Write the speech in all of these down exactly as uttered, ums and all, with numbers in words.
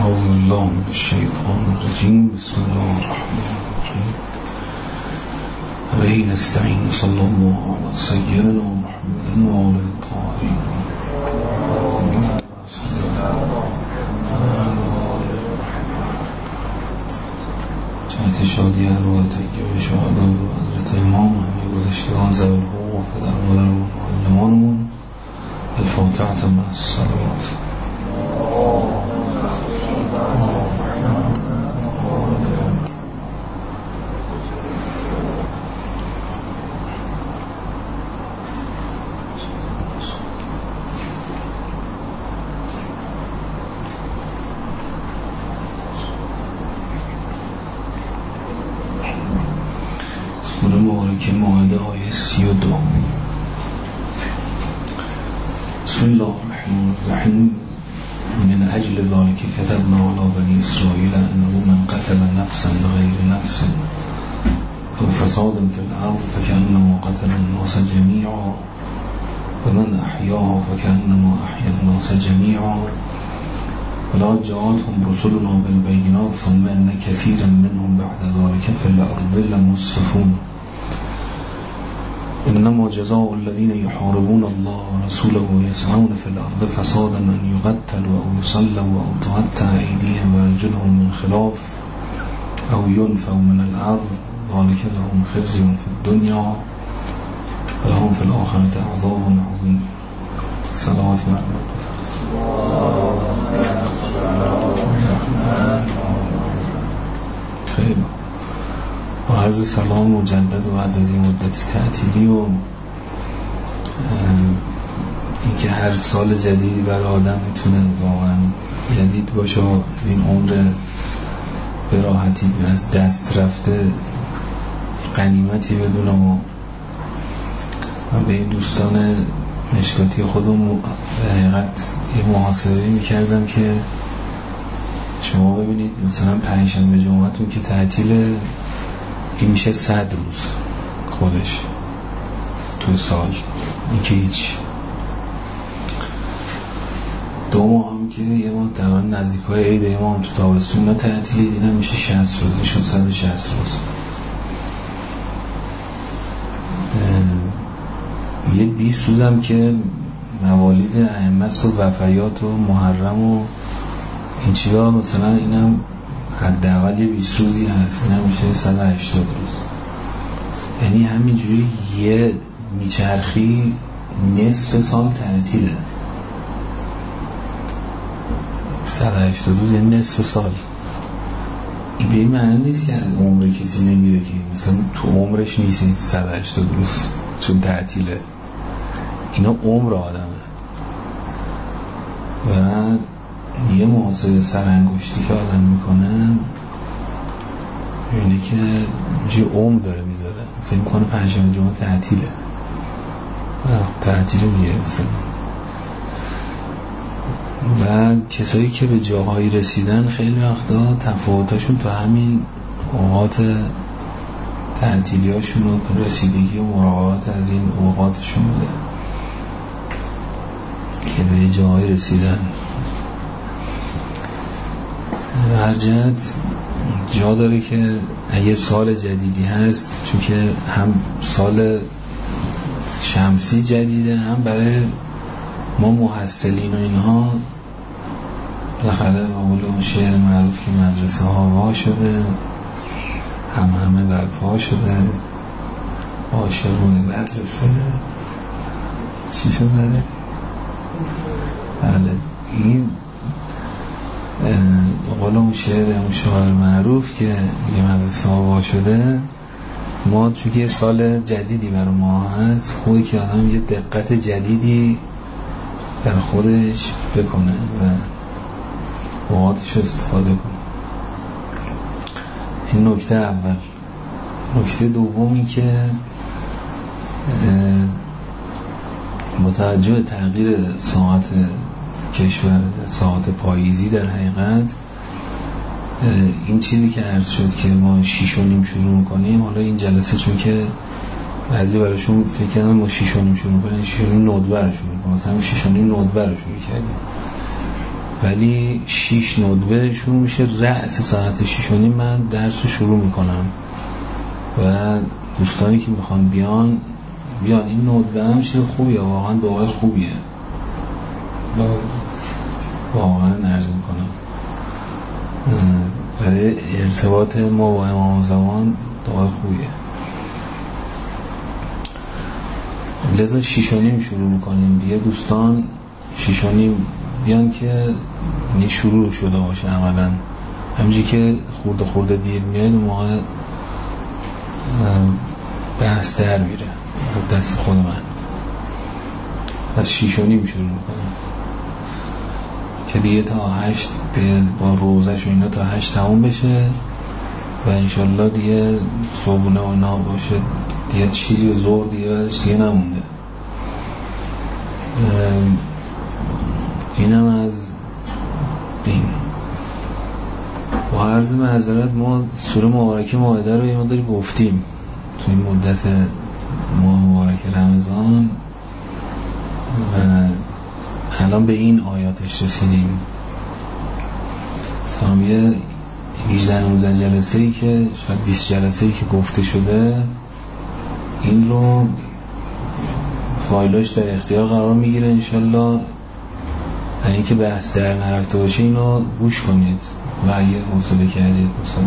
أعوذ بالله من الشيطان الرجيم. بسم الله الرحمن الرحيم. عليه نستعين. صلى الله على سيدنا محمد وعلى الطاهرين جهت شادی ارواح طیب شهدا و حضرت امام همه گذشتگان ذوی الحقوق و پدر و مادر و معلمانمون. الفاتحة مع الصلوات. سوره مبارکه مائده آیه سی و دو. بسم الله الرحمن الرحیم. من اجل ذلك كتبنا على بني اسرائيل انه من قتل نفسا بغير نفس او فساد في الارض فكأنما قتل الناس جميعا ومن احیاها فكأنما احیا الناس جميعا ولقد جاءتهم رسلنا بالبينات ثم ان كثيرا منهم بعد ذلك في الارض لمسرفون. إنما جزاء الذين يحاربون الله ورسوله ويسعون في الأرض فسادا أن يقتلوا أو يصلبوا أو تقطع أيديهم وأرجلهم من خلاف أو ينفوا من الأرض ذلك لهم خزي في الدنيا ولهم في الآخرة عذاب عظيم. صلوات الله. خیلی با عرض سلام مجدد و بعد از این مدتی تعطیلی و اینکه هر سال جدیدی برای آدم میتونه واقعا جدید باشه و از این عمر به راحتی از دست رفته غنیمتی بدونه و من به این دوستان مشکاتی خودم به حقیقت یه محاسبه میکردم که شما ببینید مثلا پنجشنبه جمعتون که تعطیل این میشه صد روز خودش تو سال، این که هیچ. دو ماه هم که یه ماه تقریبا نزدیک های عید یه ماه هم تو تابستون نا تعطیلی دیدن میشه شصت روز، میشه صد و شصت روز. یه بیست روز هم که موالید ائمه و وفیات و محرم و این چیزا مثلا اینم حداقل یه بیست روزی هست، این هم میشه صد و هشتاد روز. یعنی همینجوری یه میچرخی نصف سال تعطیله. صد و هشتاد روز یعنی نصف سال. این به این معنی نیست که از عمر کسی نمیره که مثلا تو عمرش نیست صد و هشتاد روز چون تعطیله. اینا عمر آدمه و یه محاسبه سرانگشتی که آدم میکنن اینه که جی عمر داره میذاره. فکر میکنه پنجشنبه جمعه تعطیله و تعطیله میگه مثلا. و کسایی که به جاهایی رسیدن خیلی وقتا تفاوتاشون تو همین اوقات تعطیلی هاشون و رسیدگی و مراعات از این اوقاتشون بوده که به جاهایی رسیدن. هر جهت جا داره که اگه سال جدیدی هست، چون که هم سال شمسی جدیده هم برای ما محصلین و اینها بالاخره به قول اون شعر معروف که مدرسه ها وا شده هم همه برپا شده عاشقون مدرسه چی شد بره؟ بله این قول اون شعر اون شعر معروف که یه مدرسه ها وا شده. ما چون که سال جدیدی برای ما هست خوبه که آدم یه دقت جدیدی در خودش بکنه و اوقاتش استفاده کنه. این نکته اول. نکته دومی که با توجه به تغییر ساعت کشور، ساعت پاییزی در حقیقت این چیزی که عرض شد که ما شیش و نیم شروع میکنیم، حالا این جلسه چون که بعضی براشون فکر کردن ما شیش و نیم شروع میکنیم، شیش و نیم نود برشون میکنیم، مثلا شیش و نیم نود برشون میکردیم ولی شیش ندبه شروع میشه، رأس ساعت شیش و نیم من درس رو شروع میکنم و دوستانی که میخوان بیان بیان. این ندبه هم چیز خوبیه، واقعا دعای خوبیه، واقعا عرض میکنم برای ارتباط ما با امام زمان دعای خوبیه. لذا شیش و نیم شروع میکنیم دیگه. دوستان شیش و نیم بیان که نی شروع شده باشه عملا. همینجی که خورده خورده دیر میاد اون موقع بحث در میره از دست خود من. از شیش و نیم شروع میکنم که دیگه تا هشت با روزش و اینا تا هشت تموم بشه و انشالله دیگه صبحونه و اینا باشه دیگه. چیزی و زور دیگه بعدش دیگه نمونده. اینم از این. با عرض معذرت ما سوره مبارکه مائده رو یه مقداری گفتیم تو این مدت ماه مبارک رمضان و الان به این آیاتش رسیدیم. سامیه هجده نوزده جلسه ای که شاید بیست جلسه ای که گفته شده این رو فایلاش در اختیار قرار میگیره انشالله. یعنی که بحث در نرفته باشه اینو گوش کنید و اگه حوصله کردید مثلا.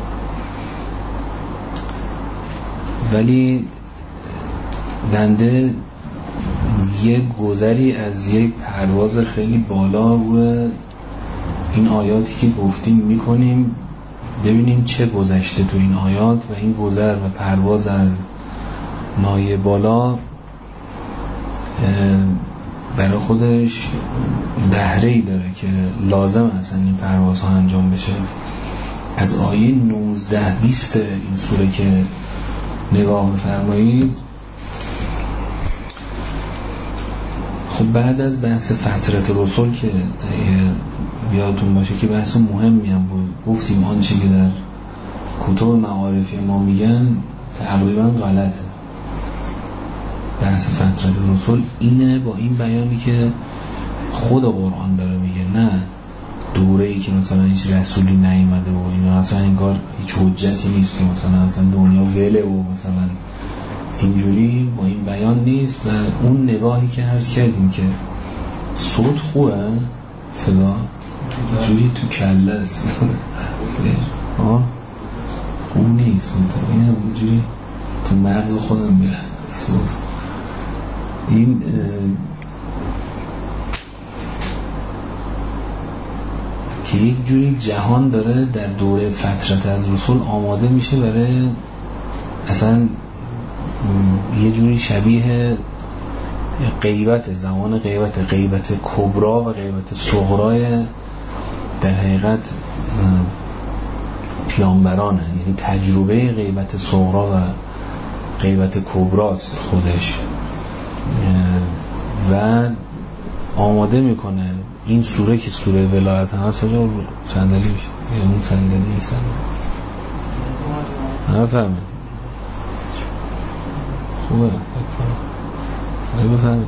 ولی بنده یک گذری از یک پرواز خیلی بالا روی این آیاتی که گفتیم میکنیم، ببینیم چه گذشته تو این آیات و این گذر و پرواز از نایه بالا برای خودش بهره‌ای داره که لازم اصلا این پروازها انجام بشه. از آیه نوزده بیست این سوره که نگاه بفرمایید، خب بعد از بحث فترت رسول که بیادتون باشه که بحث مهمی هم بود، گفتیم آنچه که در کتب معارفی ما میگن تقریبا غلطه. بحث فترت رسول اینه با این بیانی که خود قرآن داره میگه، نه دوره‌ای که مثلا هیچ رسولی نیامده و اینا، اصلا انگار هیچ حجتی نیست که مثلا اصلا دنیا وله و مثلا اینجوری، با این بیان نیست. و اون نگاهی که عرض کردیم که صوت خوبه، صدا اینجوری تو کله است خوب نیست، اینه اینجوری تو مغز خودم میره صوت. این که یک جوری جهان داره در دوره فترت از رسول آماده میشه برای اصلا یه جوری شبیه غیبت، زمان غیبت، غیبت کبرا و غیبت صغرای در حقیقت پیامبرانه. یعنی تجربه غیبت صغرا و غیبت کبراست خودش و آماده میکنه. این سوره که سوره ولایت هم هست رو صندلی میشه یا اون صندلی این صندلی همه فهمه خوبه همه بفهمید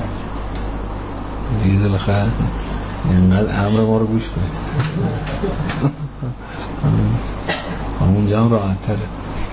دیگه دلخواه اینقدر امر ما رو گوش کنید همونجا هم راحت تره.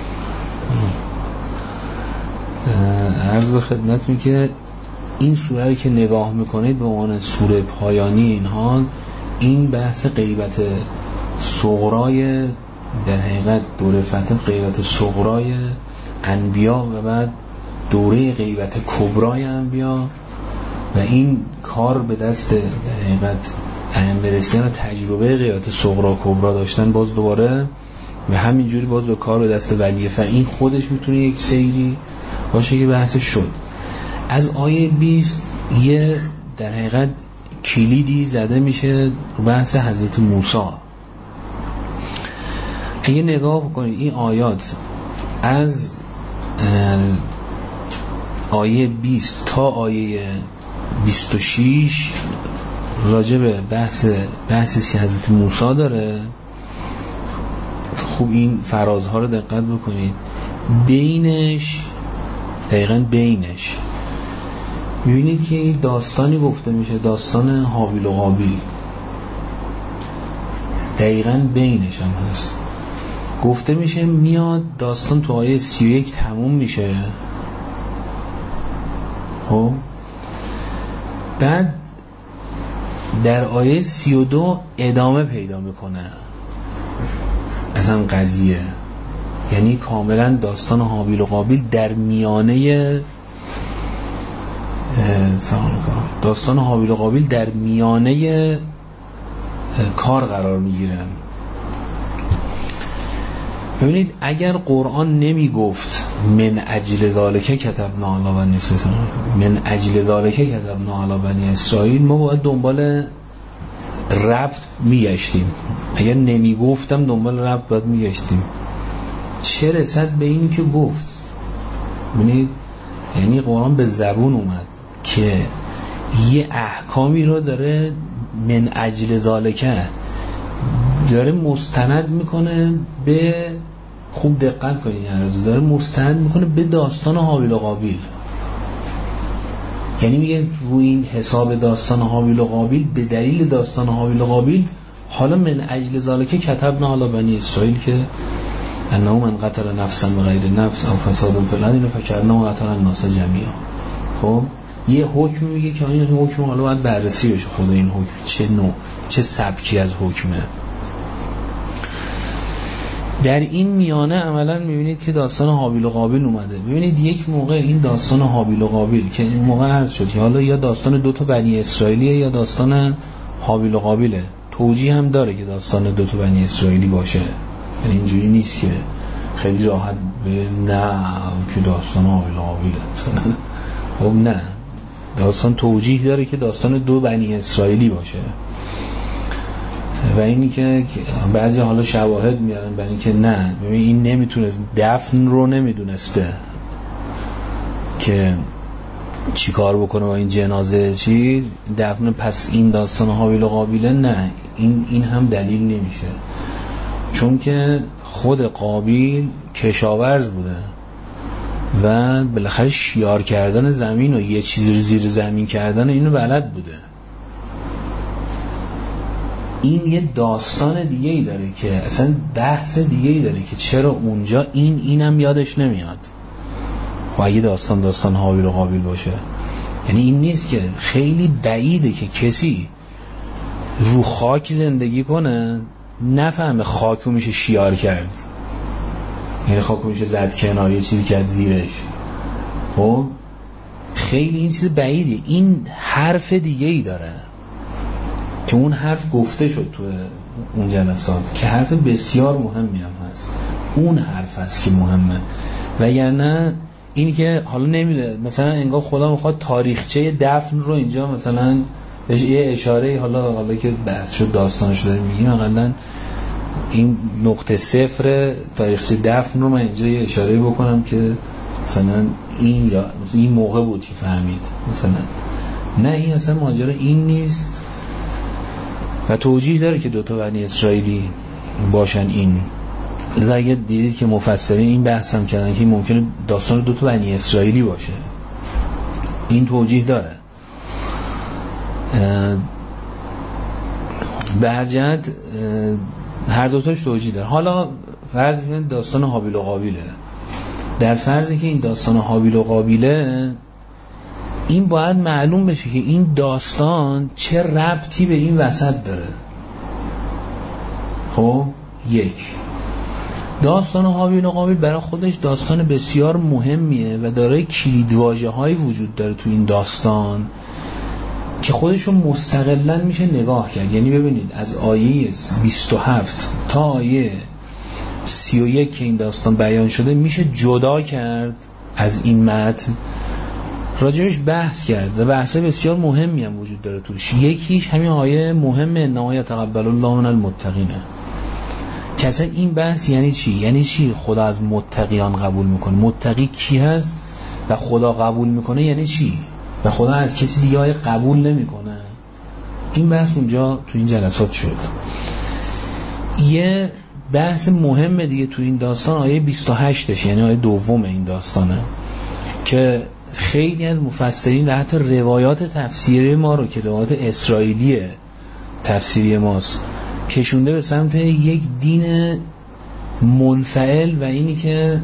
عرض به خدمت می که این سوره که نگاه میکنید به عنوان سوره پایانی اینها، این بحث غیبت صغرای در حقیقت دوره فتح، غیبت صغرای انبیا و بعد دوره غیبت کبرای انبیا و این کار به دست در حقیقت برسیدن و تجربه غیبت صغرا کبرا داشتن باز دوباره و همینجوری باز به کار به دست ولی فر. این خودش میتونه یک سیری باشه که بحثش شد. از آیه بیست یه در حقیقت کلیدی زده میشه بحث حضرت موسی. اگه نگاه بکنید این آیات از آیه بیست تا آیه بیست و شش راجع به بحث بحثی حضرت موسی داره. خوب این فرازها رو دقت بکنید. بینش دقیقاً بینش میبینید که داستانی گفته میشه، داستان هابیل و قابیل. دقیقاً بینش هم هست. گفته میشه میاد داستان تو آیه سی و یک تموم میشه، خب بعد در آیه سی و دو ادامه پیدا میکنه اصلا قضیه، یعنی کاملا داستان هابیل و قابیل در میانه داستان هابیل و قابیل در میانه کار قرار میگیره. ببینید اگر قرآن نمی گفت من اجل ذالک کتبنا علی بنی اسرائیل، من اجل ذالک کتبنا علی بنی اسرائیل، ما باید دنبال ربط میگشتیم. اگر نمی گفتم دنبال ربط باید میگشتیم. چه رسد به این که گفت؟ ببینید یعنی قرآن به زبون اومد که یه احکامی رو داره من اجل ذالک داره مستند میکنه به، خوب دقت کنید یعنی داره مستند میکنه به داستان هابیل و قابیل. یعنی میگه روی این حساب داستان هابیل و قابیل، به دلیل داستان هابیل و قابیل حالا من اجل ذالک کتبنا علی بنی اسرائیل که انه من قتل نفسا بغیر نفس او فساد فی الارض فکأنما قتل الناس جمیعا. خب یه حکم میگه که این حکم حالا باید بررسی بشه، خود این حکم چه نوع چه سبکی از حکمه. در این میانه عملا میبینید که داستان هابیل و قابیل اومده. ببینید یک موقع این داستان هابیل و قابیل که این موقع عرض شد حالا یا داستان دو تا بنی اسرائیلیه یا داستان هابیل و قابیله، توجیه هم داره که داستان دو تا بنی اسرائیلی باشه، یعنی اینجوری نیست که خیلی راحت به نه که داستان هابیل و قابیله. خب نه، داستان توجیه داره که داستان دو بنی اسرائیلی باشه و اینی که بعضی حالا شواهد میارن برای اینکه نه ببین این نمیتونست دفن رو نمیدونسته که چی کار بکنه با این جنازه چی دفن، پس این داستان هابیل و قابیله نه، این این هم دلیل نمیشه، چون که خود قابیل کشاورز بوده و بالاخره شیار کردن زمین و یه چیزی رو زیر زمین کردن اینو بلد بوده. این یه داستان دیگه ای داره که اصلا بحث دیگه ای داره که چرا اونجا این اینم یادش نمیاد. خب اگه داستان داستان هابیل و قابیل باشه، یعنی این نیست که خیلی بعیده که کسی رو خاک زندگی کنه نفهمه خاکو میشه شیار کرد، یعنی خاکو میشه زد کنار یه چیزی کرد زیرش. خب خیلی این چیز بعیده. این حرف دیگه ای داره که اون حرف گفته شد تو اون جلسات که حرف بسیار مهمی هم هست، اون حرف هست که مهمه. و یعنی این که حالا نمیده مثلا انگار خدا میخواد تاریخچه دفن رو اینجا مثلا بهش یه اشاره، حالا حالا که بحث شد داستانش داریم میگیم، اقلا این نقطه صفر تاریخچه دفن رو من اینجا یه اشاره بکنم که مثلا این یا این موقع بود که فهمید مثلا نه، این اصلا ماجرا این نیست و توجیه داره که دوتا بنی اسرائیلی باشن. این لذا اگه دیدید که مفسرین این بحث هم کردن که ممکنه داستان دوتا بنی اسرائیلی باشه، این توجیه داره. به هر جهت هر دوتاش توجیه داره. حالا فرض کنید داستان هابیل و قابیله، در فرضی که این داستان هابیل و قابیله، این باید معلوم بشه که این داستان چه ربطی به این وسط داره. خب یک داستان هابیل و قابیل برای خودش داستان بسیار مهمیه و داره کلیدواژه های وجود داره تو این داستان که خودشون مستقلاً میشه نگاه کرد. یعنی ببینید از آیه بیست و هفت تا آیه سی و یک که این داستان بیان شده میشه جدا کرد از این متن، راجعش بحث کرد و بحث بسیار مهمی هم وجود داره توش. یکیش همین آیه مهمه انما یتقبل الله من المتقین، که اصلا این بحث یعنی چی؟ یعنی چی خدا از متقیان قبول میکنه؟ متقی کی هست و خدا قبول میکنه یعنی چی؟ و خدا از کسی دیگه قبول نمیکنه. این بحث اونجا تو این جلسات شد. یه بحث مهم دیگه تو این داستان آیه بیست و هشتش، یعنی آیه دوم این داستانه که خیلی از مفسرین و حتی روایات تفسیری ما رو که روایات اسرائیلی تفسیری ماست کشونده به سمت یک دین منفعل و اینی که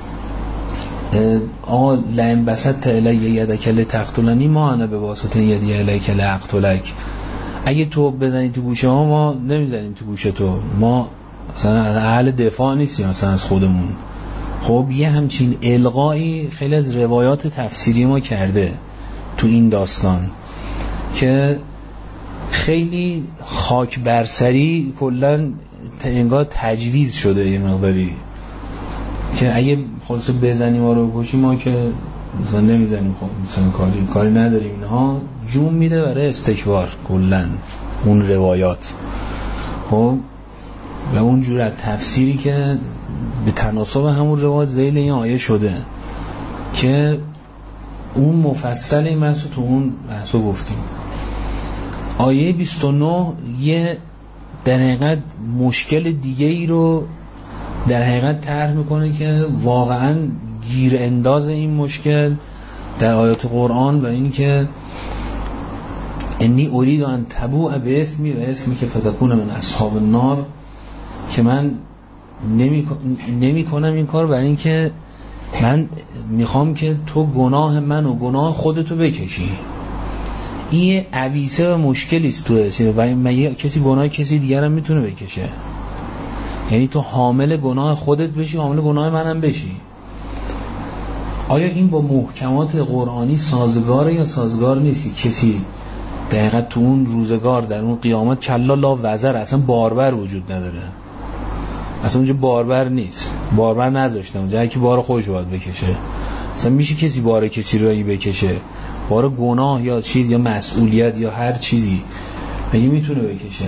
آقا لئن بسطت الی یدک لتقتلنی ما انا بواسطه یدی الیک لاقتلک، اگه تو بزنی تو گوشه ما ما نمیزنیم تو گوشه تو، ما مثلا اهل دفاع نیستیم مثلا از خودمون. خب یه همچین القایی خیلی از روایات تفسیری ما کرده تو این داستان که خیلی خاک برسری کلن انگار تجویز شده یه مقداری که اگه خلاص بزنیم ما رو بکشیم ما که مثلا نمیزنیم، خب مثلا کاری کاری نداریم، اینها جون میده برای استکبار کلن اون روایات. خب و اون جور از تفسیری که به تناسب همون روایت ذیل این آیه شده که اون مفصل این بحثو تو اون بحثو گفتیم. آیه بیست و نه یه در حقیقت مشکل دیگه ای رو در حقیقت طرح میکنه که واقعا گیر انداز این مشکل در آیات قرآن و این که انی ارید ان تبوء باسمی و اسمی که فتکون من اصحاب النار، که من نمی, نمی کنم این کار برای این که من میخوام که تو گناه من و گناه خودتو بکشی. این عویسه و مشکلی است توه و مگه کسی گناه کسی دیگر هم میتونه بکشه؟ یعنی تو حامل گناه خودت بشی حامل گناه منم بشی. آیا این با محکمات قرآنی سازگاره یا سازگار نیست که کسی دقیقا تو اون روزگار در اون قیامت کلا لا وزر اصلا باربر وجود نداره، اصلا اونجا باربر نیست، باربر نذاشتن اونجا، هرکی بار خودش باید بکشه. اصلا میشه کسی بار کسی رو بکشه؟ بار گناه یا چیز یا مسئولیت یا هر چیزی مگه میتونه بکشه؟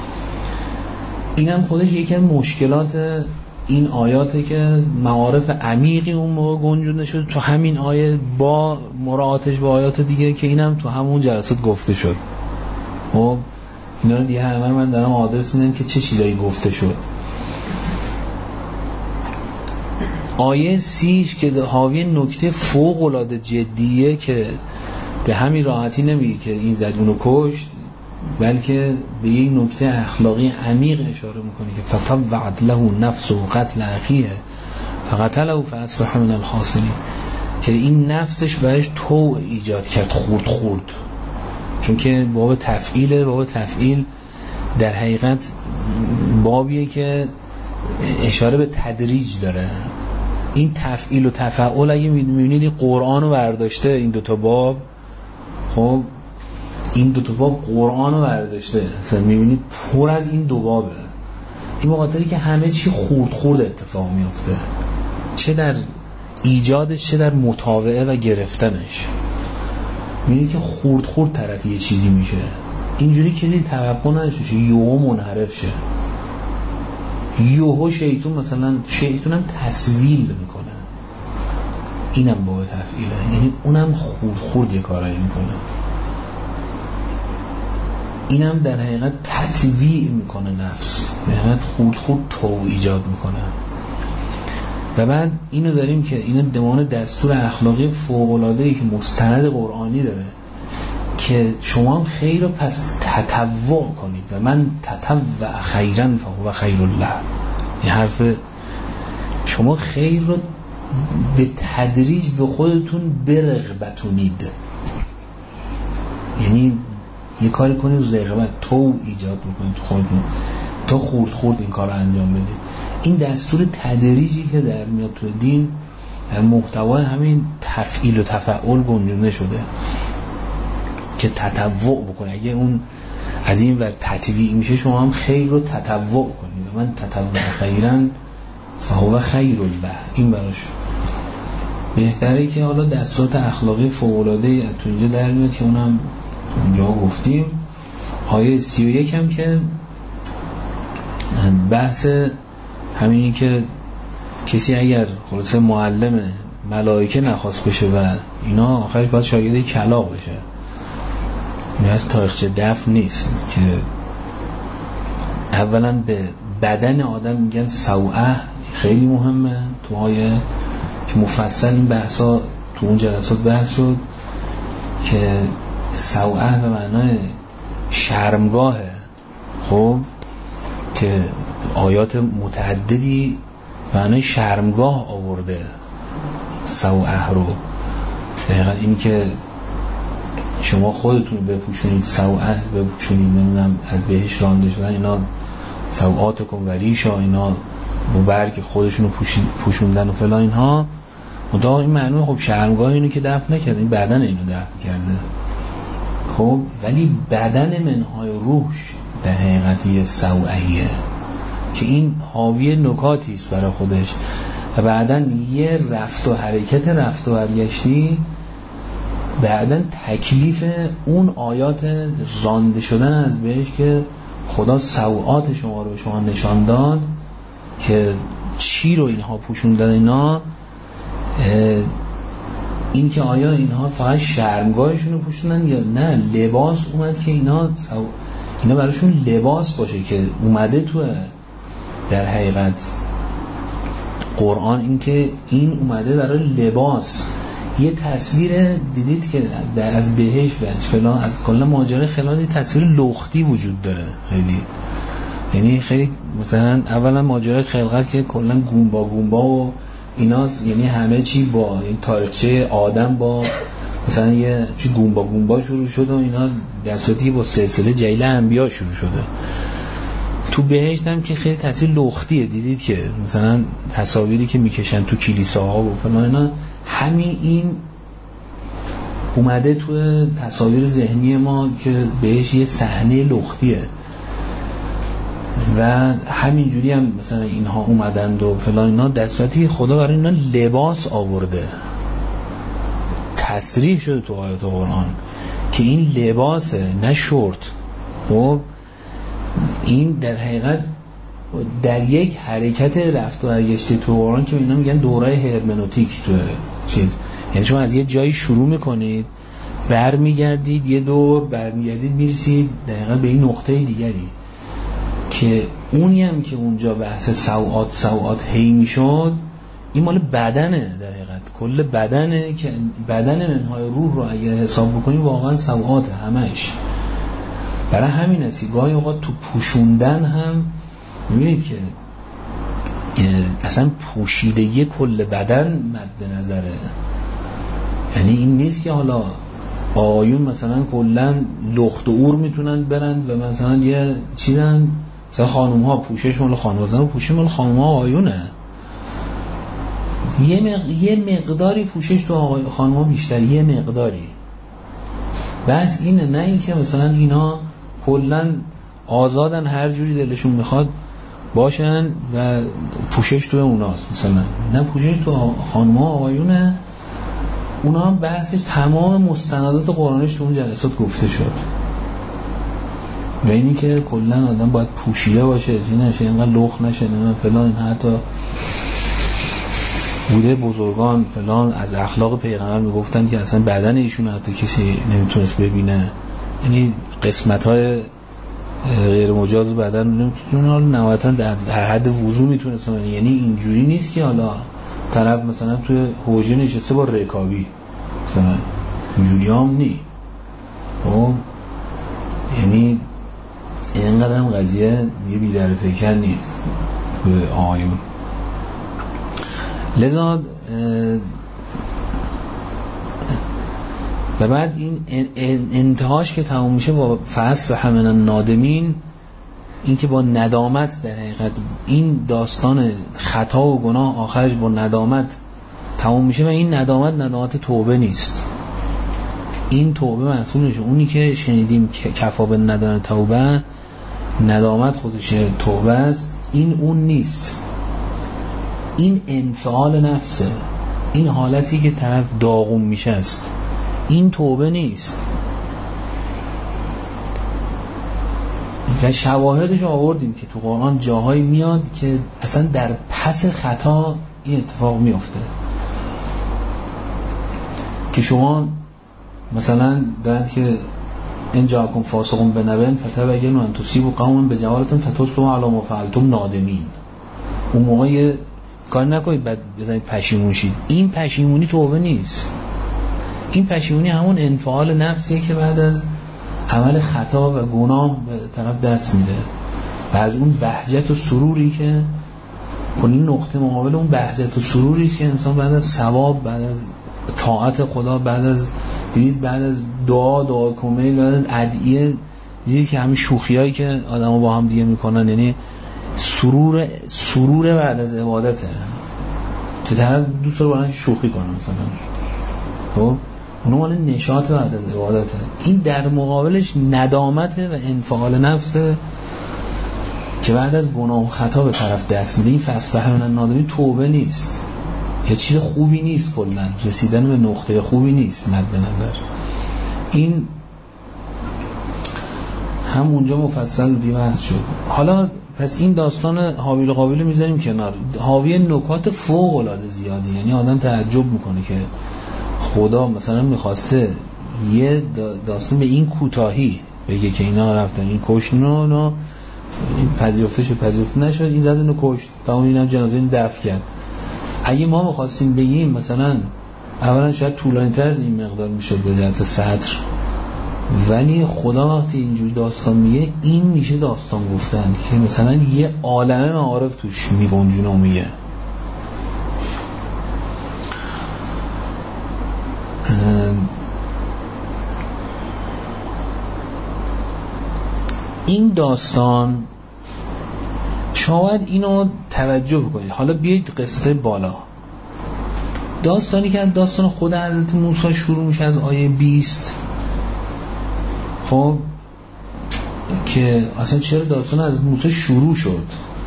اینم خودش یکی از مشکلات این آیاته که معارف عمیقی اون موقع گنجونده شد تو همین آیه با مراعاتش با آیات دیگه که اینم تو همون جلسات گفته شد. خب اینا رو دیگه همه من دارم آدرس میدم که چه چیزایی گفته شد. آیه سیش که حاوی نکته فوق العاده جدیه که به همین راحتی نمیگه که این زد اونو کشت، بلکه به یک نکته اخلاقی عمیق اشاره میکنه که ففوعت له نفس و قتل اخیه فقتله فاصبح من الخاسرین، که این نفسش برایش تو ایجاد کرد خورد خورد، چون که باب تفعیله. باب تفعیل در حقیقت بابیه که اشاره به تدریج داره. این تفعیل و تفعول اگه میبینید قرآن رو برداشته این دوتا باب، خب این دوتا باب قرآن رو برداشته، مثلا میبینید پر از این دو بابه. این مقاطعی که همه چی خورد خورد اتفاق میافته، چه در ایجادش چه در متابعه و گرفتنش. میبینید که خورد خورد طرف یه چیزی میشه، اینجوری کسی توقع نداشته یهو منحرف شه، یهو شیطون مثلا شیطون هم تسویل میکنه. اینم باب تفعیله، یعنی اونم خورد خورد یه کارایی میکنه، اینم در حقیقت تطویع میکنه نفس، در حقیقت خورد خورد تو ایجاد میکنه. و بعد اینو داریم که اینو دمان دستور اخلاقی فوق‌العاده‌ای که مستند قرآنی داره که شما هم خیر رو پس تطوع کنید و من تطوع خیرا فهو خیر الله. این حرف شما خیر رو به تدریج به خودتون برغبتونید، یعنی یه کاری کنید رغبت تو ایجاد بکنید تو خودتون، تو خورد خورد این کار رو انجام بدید. این دستور تدریجی که در میاد تو دین در محتوای همین تفعیل و تفعول گنجونده شده که تطوع بکنه. اگه اون از این ور تطویع میشه شما هم خیر رو تطوع کنید، من تطوع خیرا فهو خیر الله. این براش بهتره که حالا دستورات اخلاقی فوق‌العاده تو اینجا در میاد که اونم اونجا گفتیم. آیه سی و یک هم که بحث همینی که کسی اگر خلاص معلم ملائکه نخواست بشه و اینا آخرش باید شاگرد کلاغ بشه. این از تاریخچه دفن نیست که اولا به بدن آدم میگن سوعه، خیلی مهمه تو آیه که مفصل این بحثا تو اون جلسات بحث شد که سوعه به معنای شرمگاهه. خب که آیات متعددی معنای شرمگاه آورده سوءه رو. دقیقا این که شما خودتون بپوشونید، سوءه بپوشونید، نمیدونم از بهش رانده شدن اینا، سوءاتکم و ریشا اینا برگ خودشونو پوشوندن و فلان اینها، مدام این معنی خب شرمگاه اینو که دفع نکرده، این بدن اینو دفع کرده. خب ولی بدن منهای روح در حقیقتی سوءهیه که این حاوی نکاتی است برای خودش و بعداً یه رفت و حرکت رفت و برگشتی، بعداً تکلیف اون آیات رانده شدن از بهش که خدا سوءات شما رو به شما نشان داد که چی رو اینها پوشوندن، اینا این که آیا اینها فقط شرمگاهشون رو پوشوندن یا نه لباس اومد که اینا اینا براشون لباس باشه که اومده تو در حقیقت قرآن، این که این اومده برای لباس. یه تصویر دیدید که در از بهش و فلان از کلا ماجرا خلال تصویر لختی وجود داره خیلی، یعنی خیلی مثلا اولا ماجرای خلقت که کلا گومبا گومبا و ایناست، یعنی همه چی با این تاریخچه آدم با مثلا یه چی گومبا گومبا شروع شده و اینا دستاتی با سلسله جیل انبیا شروع شده. تو بهشت هم که خیلی تصویر لختیه، دیدید که مثلا تصاویری که میکشن تو کلیساها و فلان اینا، همین این اومده تو تصاویر ذهنی ما که بهش یه صحنه لختیه و همینجوری هم مثلا اینها اومدند و فلان اینا، در صورتی خدا برای اینا لباس آورده. تصریح شده تو آیات قرآن که این لباسه نه شورت. خب این در حقیقت در یک حرکت رفت و برگشت تو قرآن که اینا میگن دوره هرمنوتیک تو چیز، یعنی شما از یه جایی شروع میکنید برمیگردید یه دور برمیگردید میرسید دقیقا به این نقطه دیگری که اونی هم که اونجا بحث سوءات سوءات هی میشد، این مال بدنه در حقیقت، کل بدنه که بدن منهای روح رو اگه حساب بکنیم واقعا سوءاته همش. برای همین است که گاهی اوقات تو پوشوندن هم میبینید که اصلا پوشیدگی کل بدن مد نظره، یعنی این نیست که حالا آقایون مثلا کلا لخت و اور میتونن برند و مثلا یه چیزن، مثلا خانوم ها پوشش مال خانوم ها، پوشش مال خانوم ها آقایونه، یه, مق... یه مقداری پوشش تو آقای خانوم ها بیشتر، یه مقداری بس اینه، نه این که مثلا اینا کلا آزادن هر جوری دلشون میخواد باشن و پوشش تو اوناست، مثلا نه پوشش تو خانوم ها آقایونه. اونا هم بحثش تمام مستندات قرآنش تو اون جلسات گفته شد و اینی که کلا آدم باید پوشیده باشه، این نشه اینقدر لخت نشه نه فلان، حتی بوده بزرگان فلان از اخلاق پیغمبر میگفتن که اصلا بدن ایشون حتی کسی نمیتونست ببینه، یعنی قسمت‌های غیر مجاز بدن نمیتونه نهایتاً در حد وضو میتونست، یعنی اینجوری نیست که حالا طرف مثلا توی حوضه نشسته با رکابی مثلا، اینجوری هم نی. خب یعنی اینقدر هم قضیه دیگه بی‌در فکر نیست توی آیون. لذا و بعد این انتهاش که تموم میشه با فصل و همین نادمین، این که با ندامت در حقیقت این داستان خطا و گناه آخرش با ندامت تموم میشه و این ندامت ندامت توبه نیست، این توبه مسئول نشه. اونی که شنیدیم کفا به ندامت توبه، ندامت خودش توبه است، این اون نیست، این انفعال نفسه، این حالتی که طرف داغون میشه است، این توبه نیست. و شواهدش آوردیم که تو قرآن جاهایی میاد که اصلا در پس خطا این اتفاق میفته که شما مثلا دارند که این جاکم فاسقون بنبن فتبینوا ان تصیبوا قوما بجهالة فتصبحوا علی ما فعلتم نادمین. اون موقع کار نکنید بعد بزنید پشیمون شید، این پشیمونی توبه نیست، این پشیمونی همون انفعال نفسیه که بعد از عمل خطا و گناه به طرف دست میده. و از اون بهجت و سروری که این نقطه مقابل اون بهجت و سروری است که انسان بعد از ثواب، بعد از طاعت خدا، بعد از دیدید بعد از دعا دعا کمیل، بعد از ادعیه، دیدید که همین شوخیایی که آدم‌ها با هم دیگه میکنن، یعنی سرور سرور بعد از عبادته که طرف دوست داره با هم شوخی کنه مثلا، خب اون مال نشاط بعد از عبادته. این در مقابلش ندامت و انفعال نفسه که بعد از گناه و خطا به طرف دست میده. این فاصبح من النادمین توبه نیست، یه چیز خوبی نیست، کلا رسیدن به نقطه خوبی نیست مد نظر. این هم اونجا مفصل دیوست شد. حالا پس این داستان هابیل و قابیل میذاریم کنار، حاوی نکات فوق العاده زیادی، یعنی آدم تعجب میکنه که خدا مثلا میخواسته یه داستان به این کوتاهی بگه که اینا رفتن این کشتن و این پذیرفته شد پذیرفته نشد، این زد اینو کشت، تمام اینا جنازه این دفن کرد. اگه ما میخواستیم بگیم مثلا اولا شاید طولانی تر از این مقدار میشد به جهت سطر، ولی خدا وقتی اینجوری داستان میگه این میشه داستان گفتن که مثلا یه عالمه معارف توش میگنجونه و میگه. این داستان شاید اینو توجه بکنید. حالا بیایید قصه بالا، داستانی که از داستان خود حضرت موسی شروع میشه از آیه بیست. خب که اصلا چرا داستان از موسی شروع شد؟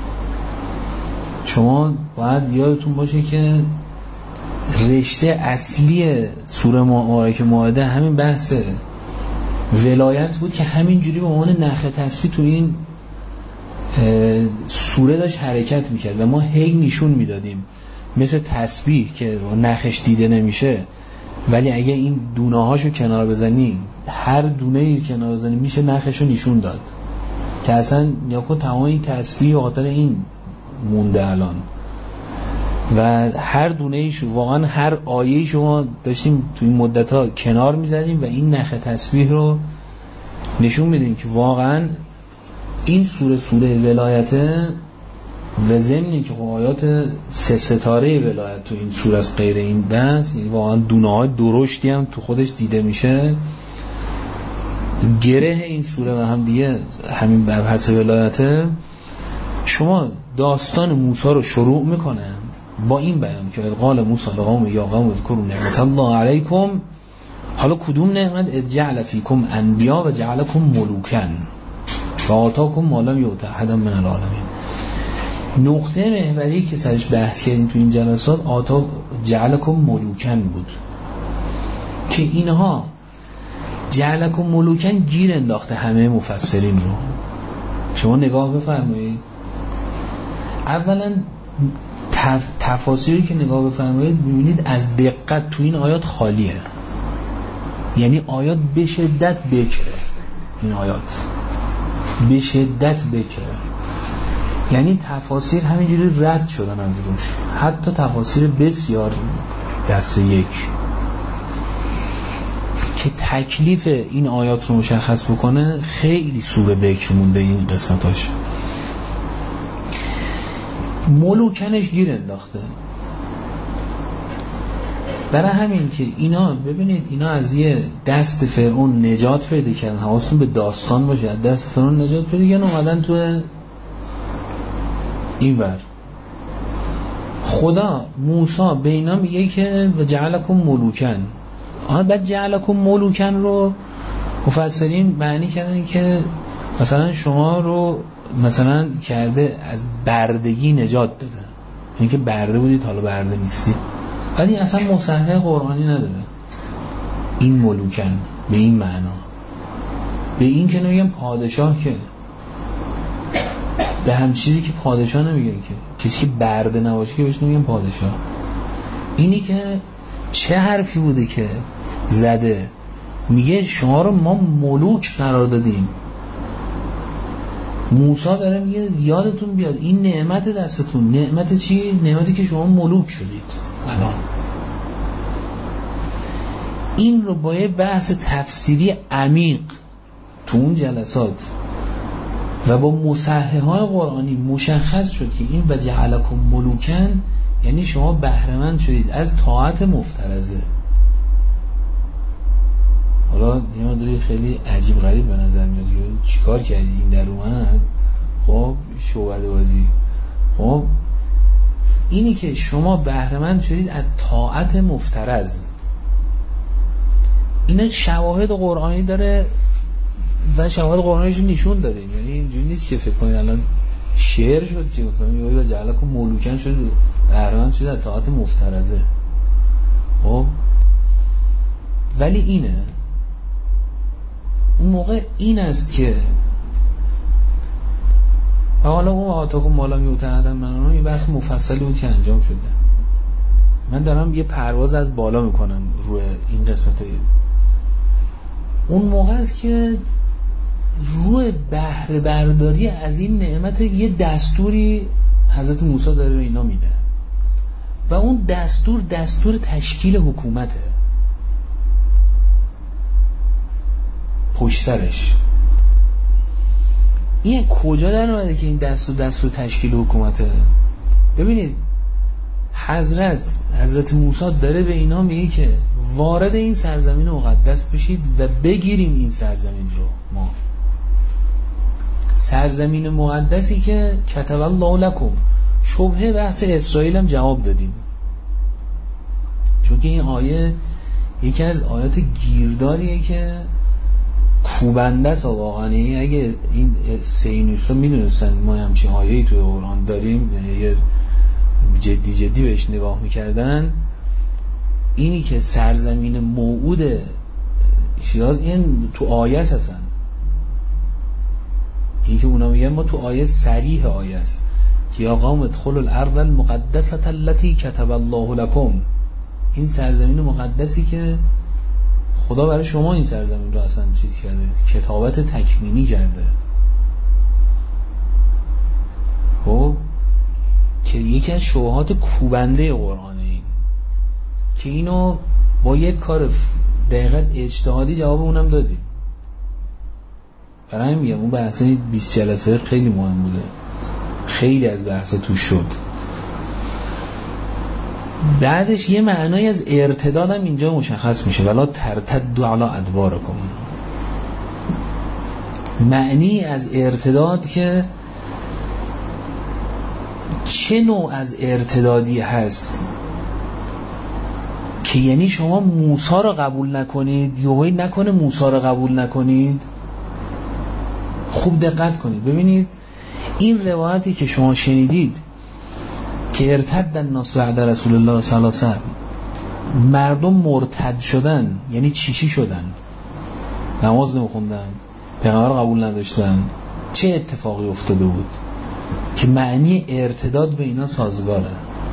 شما باید یادتون باشه که رشته اصلی سوره مبارکه مائده همین بحث ولایت بود که همین جوری به عنوان نخ تسبیح تو این سوره داشت حرکت میکرد و ما هی نشون میدادیم مثل تسبیح که نخش دیده نمیشه، ولی اگه این دونه هاشو کنار بزنی، هر دونه ای کنار بزنی میشه نخشو نشون داد، که اصلا نیاکن تمام این تسبیح و خاطر این مونده الان. و هر دونه ایش واقعا هر آیه شما داشتیم تو این مدت ها کنار میزدیم و این نخ تسبیح رو نشون میدیم که واقعا این سوره سوره ولایته و ضمنی که آیات سه ستاره ولایت تو این سوره از غیر این بس، یعنی واقعا دونه های درشتی هم تو خودش دیده میشه. گره این سوره و هم دیگه همین بحث ولایته. شما داستان موسی رو شروع میکنه با این بیان که قال موسی لقوم یا قوم اذکروا نعمت الله علیکم. حالا کدوم نعمت؟ اذ جعل فیکم انبیا و جعلکم ملوکا و آتاکم ما لم یؤت احدا من العالمین. نقطه محوری که سرش بحث کردیم تو این جلسات آتا جعلکم ملوکا بود که اینها جعلکم ملوکا گیر انداخته همه مفسرین رو. شما نگاه بفرمایید، اولا تف... تفاسیری که نگاه بفرمایید ببینید از دقت تو این آیات خالیه، یعنی آیات به شدت بکره، این آیات به شدت بکره، یعنی تفاسیر همینجوری رد شدن از روش، حتی تفاسیر بسیار دست یک که تکلیف این آیات رو مشخص بکنه خیلی سوره بکر مونده این قسمتاش. ملوکنش گیر انداخته، برای همین که اینا ببینید اینا از یه دست فرعون نجات پیدا کردن، حواستون به داستان باشه، از دست فرعون نجات پیدا کردن اومدن تو این ور. خدا موسی به اینا میگه که و جعلکم ملوکن. آها بعد جعلکم ملوکن رو مفسرین معنی کردن که مثلا شما رو مثلا کرده از بردگی نجات داده، این که برده بودید حالا برده نیستید، ولی اصلا مصحح قرآنی نداره این ملوکن به این معنا. به این که نمیگن پادشاه، که به هم چیزی که پادشاه نمیگن، که کسی که برده نباشه که بهش نمیگن پادشاه. اینی که چه حرفی بوده که زده، میگه شما رو ما ملوک قرار دادیم. موسی داره میگه یادتون بیاد این نعمت دستتون. نعمت چی؟ نعمتی که شما ملوک شدید. الان این رو با یه بحث تفسیری عمیق تو اون جلسات و با مصحح‌های قرآنی مشخص شد که این و جعلکم ملوکن یعنی شما بهره‌مند شدید از طاعت مفترضه. حالا یه مداری خیلی عجیب غریب به نظر میاد، چیکار کردی این در اومد؟ خب شعبده بازی. خب اینی که شما بهره‌مند شدید از طاعت مفترض، اینا شواهد قرآنی داره و شواهد قرآنیش نشون داده. یعنی اینجوری نیست که فکر کنید الان شعر شد که مثلا یا جعلکم ملوکن شد بهره‌مند شدید از طاعت مفترضه. خب ولی اینه اون موقع این است که و حالا اون آتاکم مالا میوتهدن من یه بحث مفصلی بود که انجام شده. من دارم یه پرواز از بالا میکنم روی این قسمت. اون موقع است که روی بهره برداری از این نعمت یه دستوری حضرت موسی داره به اینا میده و اون دستور دستور تشکیل حکومته. پشترش این کجا در اومده که این دستور دستور تشکیل حکومته؟ ببینید حضرت حضرت موسی داره به اینا میگه که وارد این سرزمین مقدس بشید و بگیریم این سرزمین رو. ما سرزمین مقدسی که کتب الله لکم، شبهه بحث اسرائیل هم جواب دادیم چون که این آیه یکی از آیات گیرداریه که کوبنده است واقعا. اگه این سینوسا میدونستن ما همچین آیه‌ای توی قرآن داریم یه جدی جدی بهش نگاه میکردن، اینی که سرزمین موعود شیراز این تو آیه است هستن. این که اونا میگن ما تو آیه صریح آیه است که یا قوم ادخلوا الارض المقدسه التي كتب الله لكم، این سرزمین مقدسی که خدا برای شما این سرزمین رو اصلا چیز کرده، کتابت تکوینی کرده. خب که یکی از شبهات کوبنده قرآنه این که اینو با یک کار دقیقاً اجتهادی جواب اونم دادیم. برای همین میگم اون بحث بیست جلسه خیلی مهم بوده، خیلی از بحثا توش شد. بعدش یه معنای از ارتداد هم اینجا مشخص میشه، ولا ترتدوا علی ادبارکم. معنی از ارتداد که چه نوع از ارتدادی هست که یعنی شما موسی رو قبول نکنید یهویی نکنه موسی رو قبول نکنید. خوب دقت کنید ببینید این روایتی که شما شنیدید که ارتد الناس بعد رسول الله صلی الله علیه و مردم مرتد شدن، یعنی چی چی شدن؟ نماز نمیخوندن، پیغمبر قبول نداشتن، چه اتفاقی افتاده بود که معنی ارتداد به اینا سازگاره؟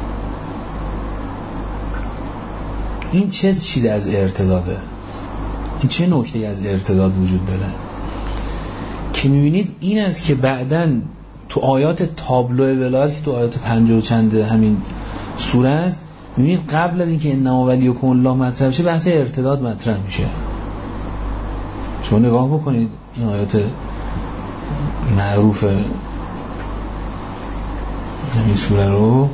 این چه چیزی از ارتداده؟ این چه نکته از ارتداد وجود داره که میبینید این است که بعدن تو آیات تابلو ولایت که تو آیات پنجاه و چند همین سوره است میبینید قبل از اینکه انما ولیکم الله مطرح بشه بحث ارتداد مطرح میشه. شما نگاه بکنید این آیات معروف همین سوره رو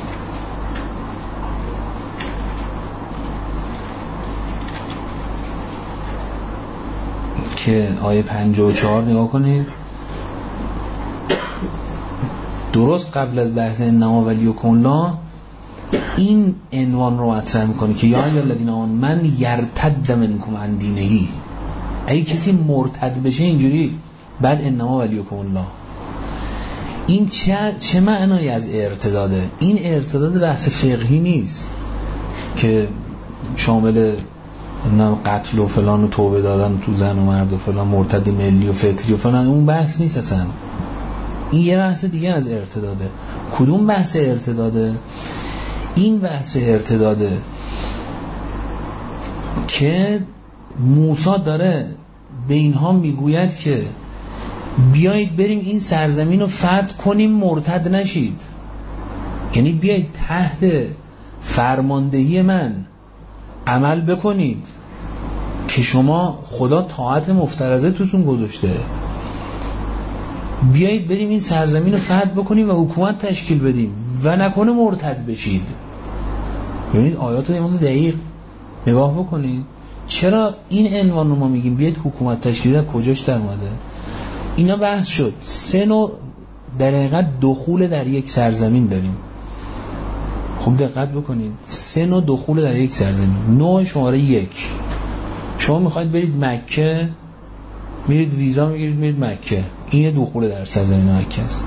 که آیه پنجاه و چهار نگاه کنید، درست قبل از بحث انما ولیکم الله این عنوان رو مطرح میکنه که یا ایها الذین آمنوا من یرتد منکم عن دینه، اگه کسی مرتد بشه اینجوری بعد انما ولیکم الله. این چه, چه معنایی از ارتداده؟ این ارتداد بحث فقهی نیست که شامل قتل و فلان و توبه دادن تو زن و مرد و فلان مرتد ملی و فطری و فلان، اون بحث نیست اصلا. این یه بحث دیگه از ارتداده. کدوم بحث ارتداده؟ این بحث ارتداده که موسی داره به اینها میگوید که بیایید بریم این سرزمین رو فتح کنیم مرتد نشید، یعنی بیایید تحت فرماندهی من عمل بکنید که شما خدا طاعت مفترضه توتون گذاشته. بیایید بریم این سرزمین رو فتح بکنیم و حکومت تشکیل بدیم و نکنه مرتد بشید. ببینید آیات رو یه مقدار دقیق نگاه بکنید. چرا این عنوان رو ما میگیم بیایید حکومت تشکیل بدیم؟ کجاش در اومده؟ اینا بحث شد. سه نوع در حقیقت دخول در یک سرزمین داریم. خوب دقت بکنید، سه نوع دخول در یک سرزمین. نوع شماره یک، شما میخواید برید مکه، میرید ویزا میگیرید میرید مکه، این یه دخول در سرزمین مکه است.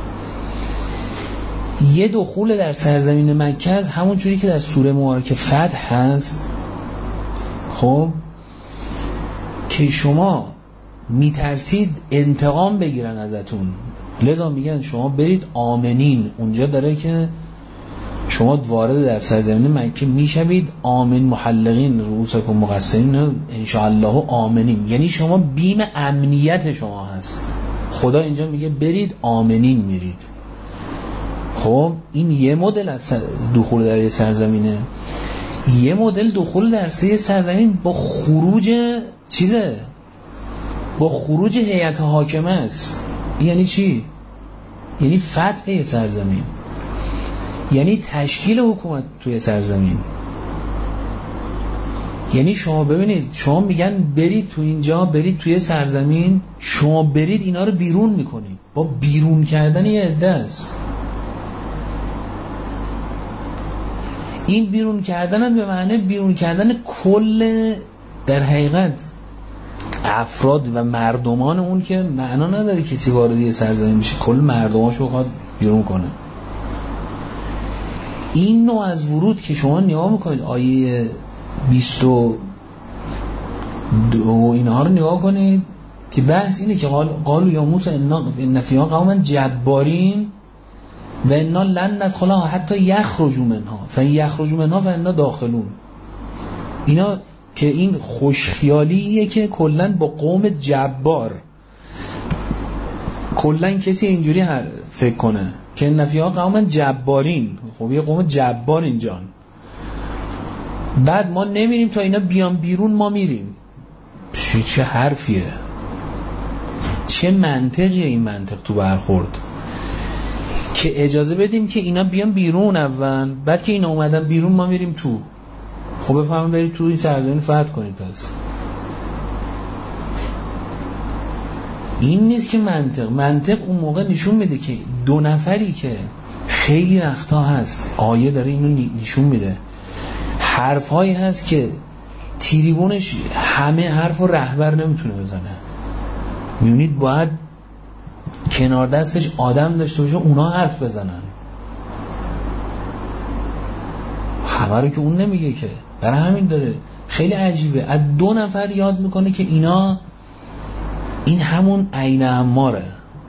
یه دخول در سرزمین مکه است همون جوری که در سوره مبارکه فتح هست، خب که شما میترسید انتقام بگیرن ازتون، لذا میگن شما برید آمنین. اونجا داره که شما وارد در سرزمین مکه میشوید آمن محلقین رؤوسکم مقصرین انشاءالله آمنین، یعنی شما بیم امنیت شما هست. خدا اینجا میگه برید آمنین میرید. خب این یه مدل از دخول در یه سرزمینه. یه مدل دخول در سه سرزمین با خروج چیزه، با خروج هیئت حاکمه است. یعنی چی؟ یعنی فتح سرزمین، یعنی تشکیل حکومت توی سرزمین. یعنی شما ببینید، شما میگن برید تو اینجا، برید توی سرزمین، شما برید اینا رو بیرون میکنید. با بیرون کردن یه عده است. این بیرون کردن هم به معنی بیرون کردن کل در حقیقت افراد و مردمان اون، که معنا نداره کسی وارد یه سرزمین بشه، کل مردماشو خواهد بیرون کنه. این نوع از ورود که شما نگاه میکنید آیه بیست و دو اینها رو نگاه کنید که بحث اینه که قالوا یا موسی ان فیها قوما جبارین و انا لن ندخلها حتی یخرجوا منها فان یخرجوا منها فانا داخلون. اینا که این خوشخیالیه که کلن با قوم جبار، کلن کسی اینجوری هر فکر کنه که نفیها قوم جبارین، خب یه قوم جبار اینجان، بعد ما نمیریم تا اینا بیان بیرون ما میریم. چه حرفیه، چه منطقیه این منطق تو برخورد که اجازه بدیم که اینا بیان بیرون اول، بعد که اینا اومدن بیرون ما میریم تو. خب بفهمم برید تو این سرزمین فتح کنید. پس این نیست که منطق منطق اون موقع نشون میده که دو نفری که خیلی وقتا هست آیه داره اینو نشون میده، حرفایی هست که تریبونش همه حرف و رهبر نمیتونه بزنه، میونید باید کنار دستش آدم داشته باشه اونا حرف بزنن. خبره که اون نمیگه که، برای همین داره خیلی عجیبه از دو نفر یاد میکنه که اینا این همون عین عماره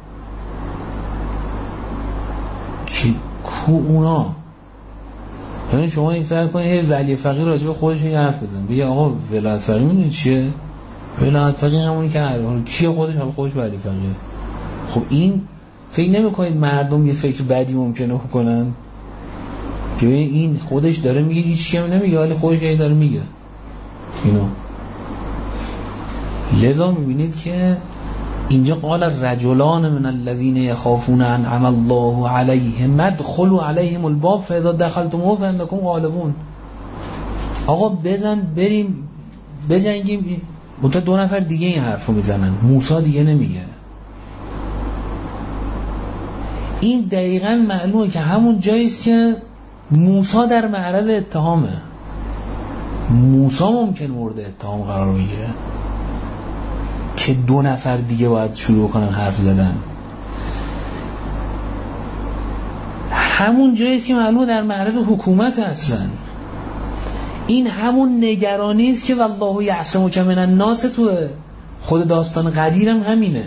که کو اونا. یعنی شما این فرق کنید ولی فقیه راجع به خودش یه حرف بزن، بگه آقا ولایت فقیه میدونی چیه؟ ولایت فقیه همونی که هر کیه خودش هم خودش ولی فقیه. خب این فکر نمیکنید مردم یه فکر بدی ممکنه بکنن که این خودش داره میگه هیچ کیم نمیگه ولی خودش یه داره میگه اینو. لذا میبینید که اینجا قال رجلان من الذين يخافون انعم الله عليهم ادخلوا عليهم الباب فاذا دخلتموه فانكم غالبون. آقا بزن بریم بجنگیم. منتها دو نفر دیگه این حرفو میزنن، موسی دیگه نمیگه. این دقیقاً معلومه که همون جاییست که موسی در معرض اتهامه. موسی ممکن مورد اتهام قرار بگیره که دو نفر دیگه باید شروع کنن حرف زدن. همون جاییست که معلومه در معرض حکومت اصلا. این همون نگرانی است که والله یعصمک من الناس توه. خود داستان قدیرم همینه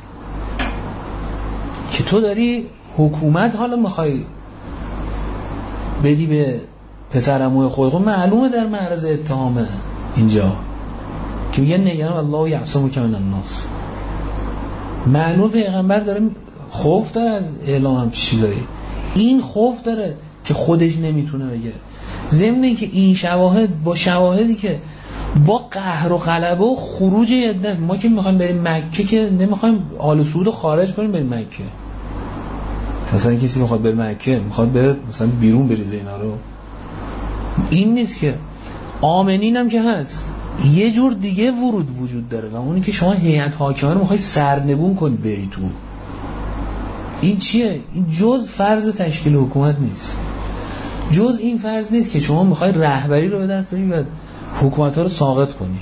که تو داری حکومت حالا میخوای بدی به پسرعموی خود، معلومه در معرض اتهامه اینجا که میگن نگران الله یعصمک من الناس. معلومه پیغمبر داره خوف داره از اعلام هم چیزایی، این خوف داره که خودش نمیتونه بگه. ضمن اینکه این شواهد با شواهدی که با قهر و غلبه و خروج یده. ما که میخوایم بریم مکه که نمیخوایم آل سعود خارج کنیم بریم مکه. مثلا کسی میخواد بره مکه، میخواد بره مثلا بیرون بریزه اینا رو، این نیست که. آمنین هم که هست یه جور دیگه ورود وجود داره و اونی که شما هیئت حاکمه رو میخوای سرنگون کنی بری تو. این چیه؟ این جز فرض تشکیل حکومت نیست، جز این فرض نیست که شما میخوای رهبری رو به دست بیاری و حکومت ها رو ساقط کنی.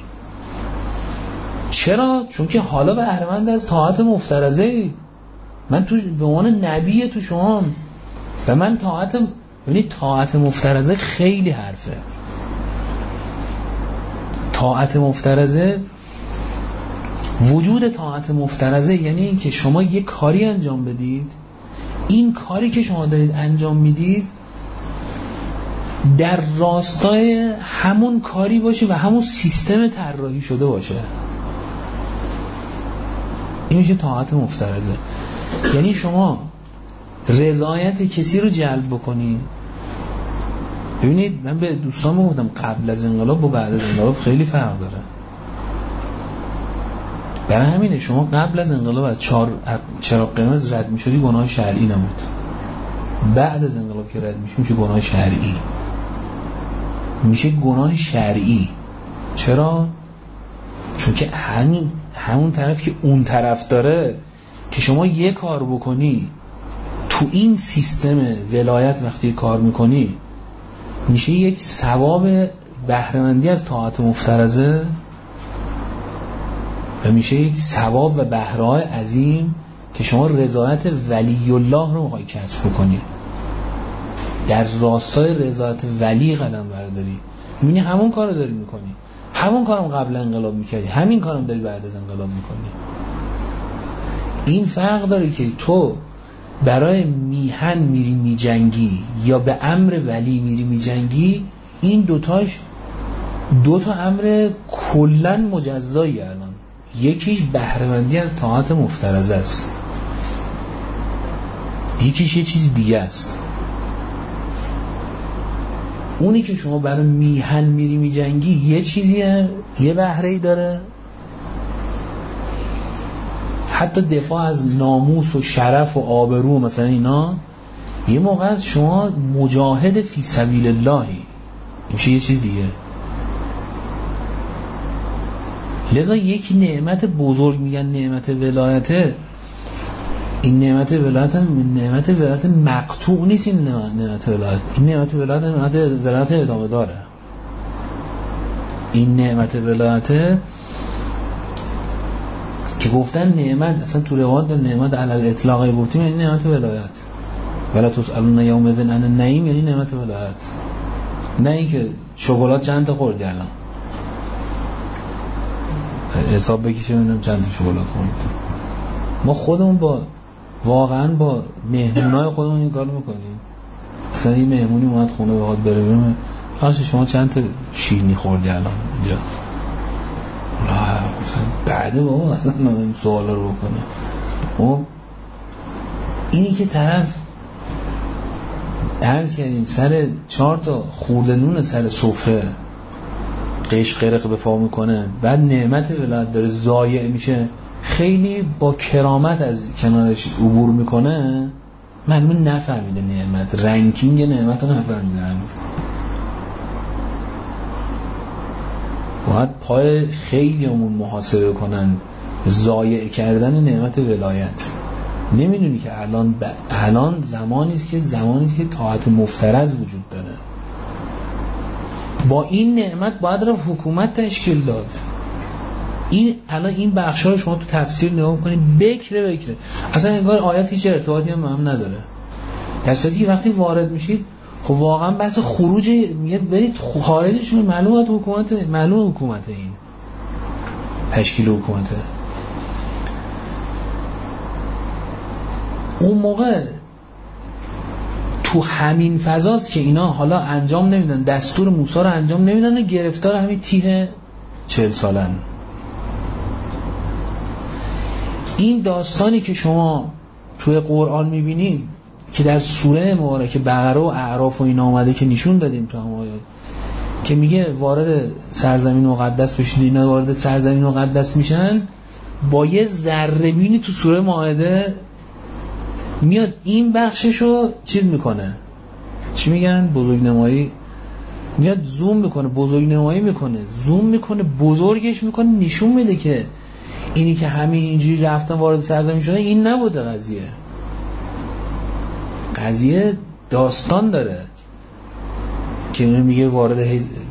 چرا؟ چون که حالا بهره‌مند از طاعت مفترضه اید. من تو به عنوان نبی تو شما و من طاعت، ببینید طاعت مفترضه خیلی حرفه. طاعت مفترضه، وجود طاعت مفترضه یعنی این که شما یک کاری انجام بدید، این کاری که شما دارید انجام میدید در راستای همون کاری باشه و همون سیستم طراحی شده باشه. این میشه طاعت مفترضه. یعنی شما رضایت کسی رو جلب بکنید. ببینید من به دوستان گفتم قبل از انقلاب و بعد از انقلاب خیلی فرق داره. برای همینه شما قبل از انقلاب از چراغ قرمز رد میشدی گناه شرعی نبود، بعد از انقلاب که رد میشه میشه گناه شرعی، میشه گناه شرعی. چرا؟ چون که همین همون طرف که اون طرف داره که شما یه کار بکنی تو این سیستم ولایت وقتی کار میکنی میشه یک ثواب بهره‌مندی از طاعت مفترضه و میشه یک ثواب و بهره‌های عظیم که شما رضایت ولی الله رو میخوای کسب بکنی، در راستای رضایت ولی قدم برداری. میبینی همون کارو داری میکنی، همون کارم قبل انقلاب میکردی، همین کارم داری بعد از انقلاب میکنی. این فرق داره که تو برای میهن میری میجنگی یا به امر ولی میری میجنگی. این دوتاش دوتا امر کلن مجزایی. الان یکیش بهره‌مندی از طاعت مفترضه است، یکیش یه چیز دیگه است. اونی که شما برای میهن میری میجنگی یه چیزیه، یه بهره‌ای داره، حتی دفاع از ناموس و شرف و آبرو مثلا اینا. یه موقع شما مجاهد فی سبیل اللهی، میشه یه چیز دیگه. لذا یک نعمت بزرگ میگن نعمت ولایته. این نعمت ولایت نعمت ولایت مقطوع نیست. این نعمت ولایت این نعمت ولایت نعمت ولایت ادامه داره. این نعمت ولایت که گفتن نعمت اصلا تو روایت در نعمت علی الاطلاق گفتیم یعنی نعمت ولایت. ولا تسألون یومئذ عن النعیم یعنی نعمت ولایت. نه اینکه شکلات چند تا خوردی الان حساب بکشه ببینم چند تا شکلات خوردی. ما خودمون با واقعا با مهمونای خودمون این کارو میکنیم. مثلا این مهمونی اومد خونه بخواد بره بیرون، خلاص شما چند تا شیرینی خوردی الان اینجا؟ نه مثلا بعده بابا اصلا این سوالا رو بکنه. خب اینی که طرف عرض کردیم سر چهار تا خورده نون سر سفره قش قرق به پا میکنه، بعد نعمت ولایت داره ضایع میشه، خیلی با کرامت از کنارش عبور میکنه، معلومه نفهمیده نعمت، رنکینگ نعمت رو نفهمیده. باید پای خیلی همون محاسبه کنن ضایع کردن نعمت ولایت. نمیدونی که الان ب... الان زمانی است که زمانی است که طاعت مفترض وجود داره. با این نعمت باید رفت حکومت تشکیل داد. این الان این بخشا رو شما تو تفسیر نگاه کنید بکره بکره اصلا انگار آیات هیچ ارتباطی هم هم نداره. در صورتی که وقتی وارد میشید خب واقعا بحث خروج میگه برید خارجشون، معلومه حکومت، معلومه حکومت این تشکیل حکومته. اون موقع تو همین فضاست که اینا حالا انجام نمیدن، دستور موسی رو انجام نمیدن و گرفتار همین تیه چهل سالن. این داستانی که شما توی قرآن میبینید که در سوره مبارکه بقره و اعراف و اینا اومده که نشون دادیم تو هم آیات که میگه وارد سرزمین مقدس بشید، اینا وارد سرزمین مقدس میشن، با یه ذره بینی تو سوره مائده میاد این بخششو چیز میکنه، چی میگن؟ بزرگ نمایی، میاد زوم میکنه، بزرگ نمایی میکنه، زوم میکنه، بزرگش میکنه، نشون میده که اینی که همین اینجوری رفتن وارد سرزمین شدن این نبوده قضیه. قضیه داستان داره که اینو میگه وارد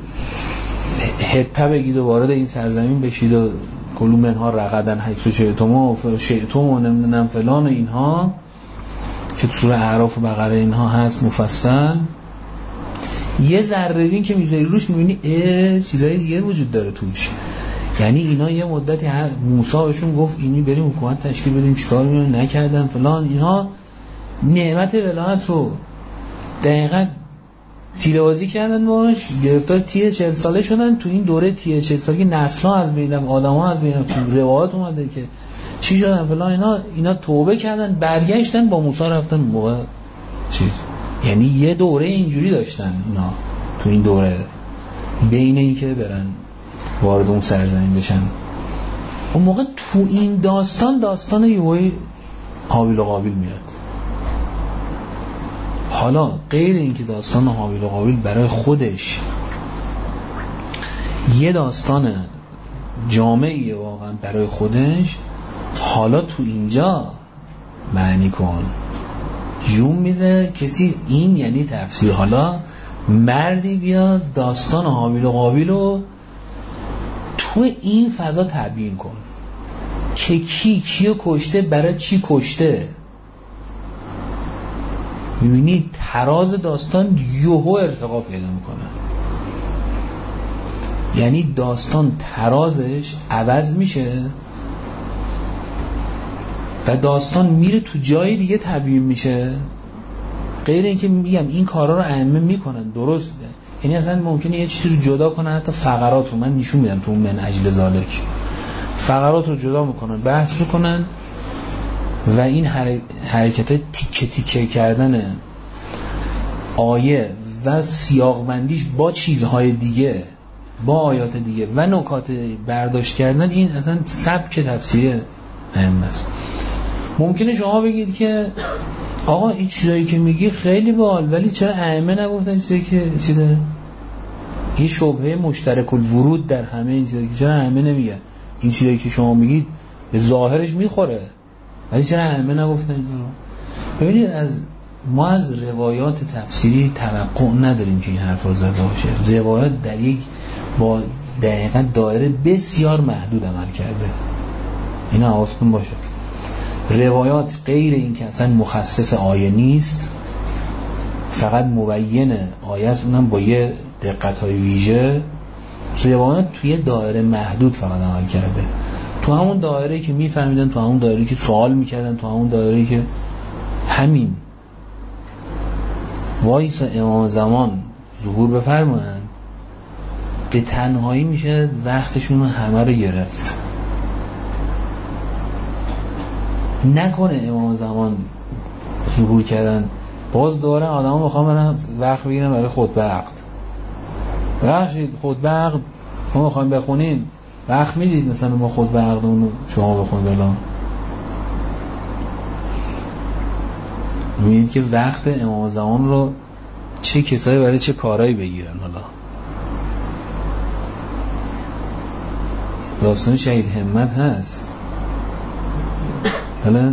حته بگید و وارد این سرزمین بشید و کلوا منها رغدن حیث شئتم و شئتم و نمیدونم فلان و اینها که تو سوره اعراف و بقره اینها هست مفصل. یه ذره بین که میذاری روش میبینی اه چیزای دیگه وجود داره توش. یعنی اینا یه مدتی هر موسی بهشون گفت اینی بریم حکومت تشکیل بدیم چیکار می‌کنن، نکردن فلان، اینها نعمت ولایت رو دقیقاً تیره‌بازی کردن باش، گرفتار تیه چهل ساله شدن. تو این دوره تیه چهل سالگی نسل‌ها از بینم، آدم‌ها از بینم، تو روایات اومده که چی شدن فلان، اینا اینا توبه کردن، برگشتن با موسی رفتن موقع چیز. یعنی یه دوره اینجوری داشتن اینا تو این دوره بین این که برن وارد اون سرزمین بشن. اون موقع تو این داستان داستان یوهی حابیل و قابیل میاد. حالا غیر این که داستان حابیل و قابیل برای خودش یه داستان جامعیه واقعا برای خودش، حالا تو اینجا معنی کن جون میده کسی این یعنی تفسیر. حالا مردی بیاد داستان حابیل و قابیل رو تو این فضا تبیین کن که کی کیو کشته، برای چی کشته. میبینی تراز داستان یهو ارتقا پیدا میکنه. یعنی داستان ترازش عوض میشه و داستان میره تو جای دیگه تبیین میشه. غیر اینکه میگم این کارا رو ائمه میکنن درسته، یعنی اصلا ممکنه یه چیزی رو جدا کنن، حتی فقرات رو من نشون میدم تو من اجل ذالک، فقرات رو جدا میکنن، بحث میکنن و این حرکت های تیکه تیکه کردن آیه و سیاق بندیش با چیزهای دیگه، با آیات دیگه و نکات برداشت کردن، این اصلا سبک تفسیری ائمه است. ممکنه شما بگید که آقا این چیزایی که میگی خیلی باحال، ولی چرا ائمه نگفتن چیزایی که چیزه یه شبهه مشترک الورود در همه این چیزایی که چرا ائمه نمیگن این چیزایی که شما میگید به ظاهرش میخوره، ولی چرا ائمه نگفتن این رو؟ ببینید از ما از روایات تفسیری توقع نداریم که این حرف رو زده باشه. روایات در یک با دقیقاً دایره بسیار محدود عمل کرده، اینا حواستون باشه. روایات غیر این که اصلا مخصص آیه نیست، فقط مبین آیه است، اونم با یه دقت‌های ویژه. روایات توی دایره محدود فقط عمل کرده، تو همون دایره که میفهمیدن، تو همون دایره که سوال میکردن، تو همون دایره که همین وایس امام زمان ظهور بفرمایند به تنهایی میشه وقتشون همه رو گرفت. نکنه امام زمان ظهور کردن باز دوره آدم ها میخوام برن وقت بگیرن برای خطبه عقد. بخشید خطبه عقد ما میخوایم بخونیم، وقت میدید مثلا ما خطبه عقد اونو شما بخونید الان؟ میبینید که وقت امام زمان رو چه کسایی برای چه کارهایی بگیرن. حالا داستان شهید همت هست، حالا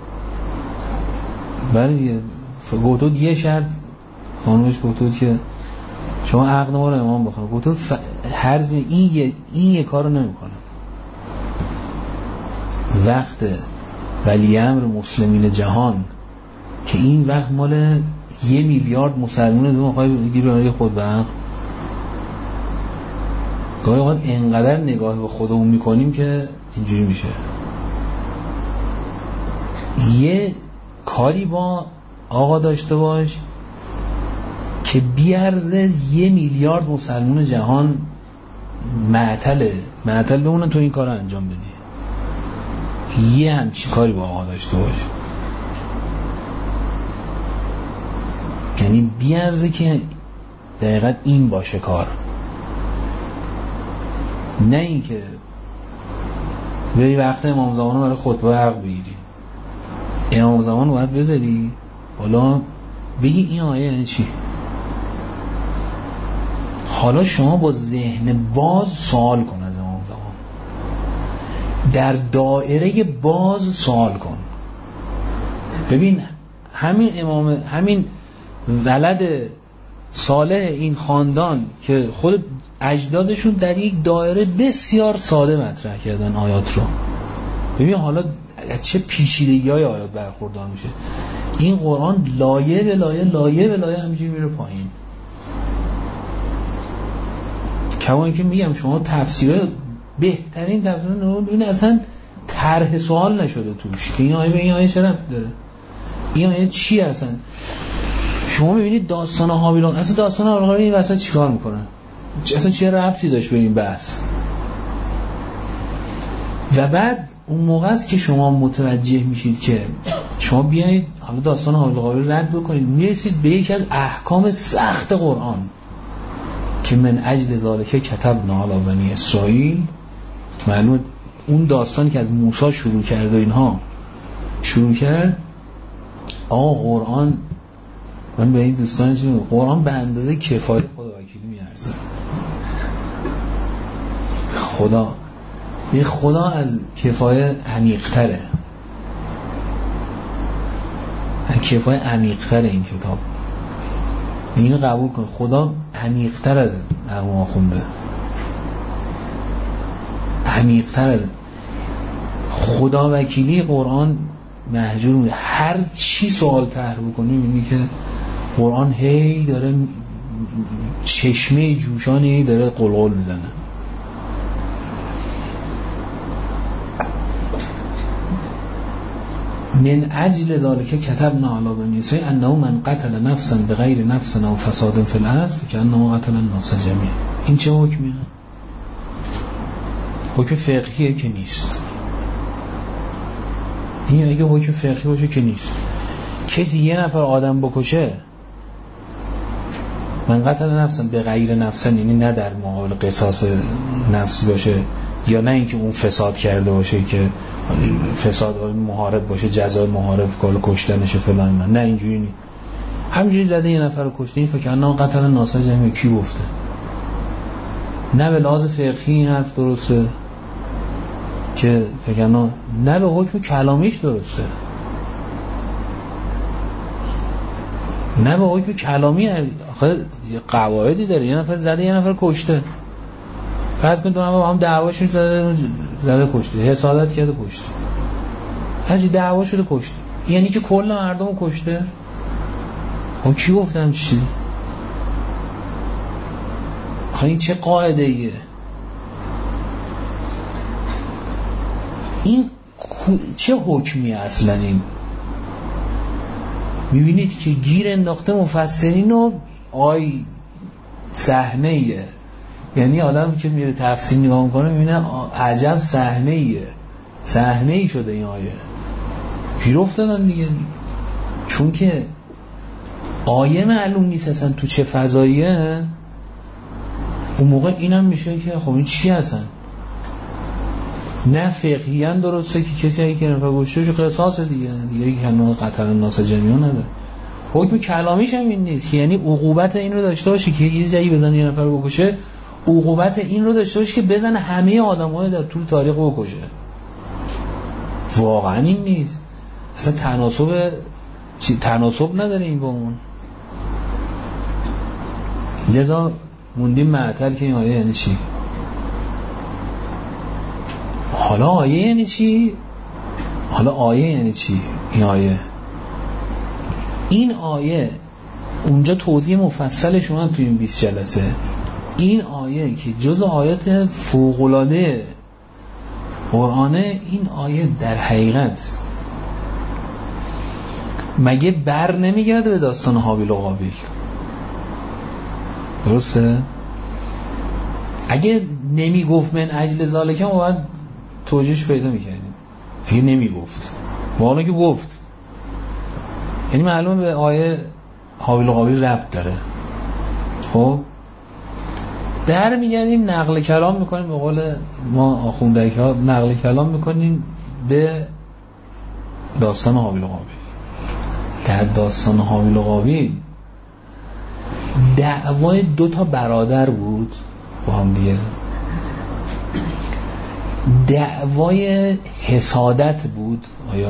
برای گفتود یه شرط خانوش گفتود که شما عقد ما رو امام بخونه، گفتود ف... هر این یه این یه کارو نمیکنه. وقت ولی امر مسلمین جهان که این وقت مال یه میلیارد مسلمونه دو میخوای بگیری برای خود به عقد. گاهی اوقات انقدر نگاه به خودمون میکنیم که اینجوری میشه. یه کاری با آقا داشته باش که بیارزه یه میلیارد مسلمون جهان معطله معطل بمونن تو این کار رو انجام بدی. یه همچی کاری با آقا داشته باش، یعنی بیارزه که دقیقا این باشه کار. نه اینکه بری وقت امام زمان برای خطبه حق بگیری. امام زمان باید بذاری حالا بگی این آیه یعنی چی. حالا شما با ذهن باز سوال کن از امام زمان، در دایره باز سوال کن. ببین همین امام، همین ولد صالح این خاندان که خود اجدادشون در یک دایره بسیار ساده مطرح کردن آیات رو، ببین حالا چه پیچیدگی های آیات برخوردار میشه. این قرآن لایه به لایه لایه به لایه همینجوری میره پایین. کما اینکه میگم شما تفسیر بهترین تفسیر رو ببین اصلا طرح سوال نشده توش که این آیه به این آیه چه ربطی داره، این آیه چی اصلا. شما میبینید داستان هابیل اصلا داستان هابیل این وسط چیکار میکنه، اصلا چه ربطی داشت به این بحث. و بعد اون موقع است که شما متوجه میشید که شما بیایید حالا داستان هابیل قابیل رد بکنید، میرسید به یکی از احکام سخت قرآن که من اجل ذالک کتبنا علی بنی اسرائیل. معلومه اون داستانی که از موسی شروع کرد و اینها شروع کرد، آقا قرآن، من به این دوستان چی میگم، قرآن به اندازه کفایت خدا وکیلی میارزه. خدا یه خدا از کفایت عمیق‌تره، کفایت عمیق‌تره این کتاب. اینو قبول کن، خدا عمیق‌تر از ما خونده، عمیق‌تر از خدا وکیلی. قرآن محجور میده هر چی سوال طرح بکنی میبینی که قرآن هی داره چشمه جوشانی داره قلقل میزنه. من اجل ذالک کتبنا علی بنی اسرائیل انه من قتل نفسا بغیر نفس او فساد فی الارض فکأنما قتل الناس جمیعا. این چه حکمیه؟ حکم فقهیه که نیست. این اگه حکم فقهی باشه که نیست. کسی یه نفر آدم بکشه، من قتل نفسا بغیر نفسا، یعنی نه در مقابل قصاص نفسی باشه یا نه اینکه اون فساد کرده باشه که فساد محارب باشه، جزای محارب کال کشتنش فلان، نه اینجوری نیست. همینجوری زده یه نفر رو کشته، این فکر کنم قتل الناس جمیعا. کی گفته؟ نه به لحاظ فقهی این حرف درسته که فکر کنم، نه به حکم کلامیش درسته، نه به حکم کلامی. آخه قواعدی داره، یه نفر زده یه نفر کشته، فرض کن دو نفر با هم دعواشون زده زده کشته، حسادت کرده کشته، هرچی دعوا شده کشته، یعنی که کل مردم رو کشته. خب کی گفتم چی؟ آخه این چه قاعده ایه؟ این چه حکمی اصلا؟ این میبینید که گیر انداخته مفسرین و آی صحنه ایه، یعنی آدم که میره تفسیر نگاه میکنه میبینه عجب صحنه ایه، صحنه ای شده این آیه. گیر افتادن دیگه، چون که آیه معلوم نیست اصلا تو چه فضاییه. اون موقع اینم میشه که خب این چی هستن؟ نه فقهیاً درسته که کسی اگه که نفر گوشته شو قصاص دیگه دیگه که همه قتل الناس جمیعا نداره. حکم کلامیش هم این نیست که یعنی عقوبت این رو داشته باشه که یه زایی بزنه یه نفر رو بکشه، عقوبت این رو داشته باشه که بزنه همه آدم‌ها در طول تاریخ رو بکشه. واقعا این نیست، اصلا تناسب چی تناسب نداره این با اون. لذا موندیم معطل که این آیه یعنی چی. حالا آیه یعنی چی؟ حالا آیه یعنی چی؟ این آیه این آیه اونجا توضیح مفصل شما تو این بیست جلسه. این آیه که جز آیات فوق‌العاده قرآنه، این آیه در حقیقت مگه بر نمیگرده به داستان هابیل و قابیل؟ درسته؟ اگه نمیگفت من اجل ذالک ما باید توجیهش پیدا میکردیم. اگه نمیگفت والا که گفت، یعنی معلومه به آیه هابیل و قابیل ربط داره. خب برمیگردیم نقل کلام میکنیم، به قول ما آخوندک ها نقل کلام میکنیم به داستان هابیل و قابیل. در داستان هابیل و قابیل دعوای دو تا برادر بود با هم دیگه، دعوای حسادت بود. آیا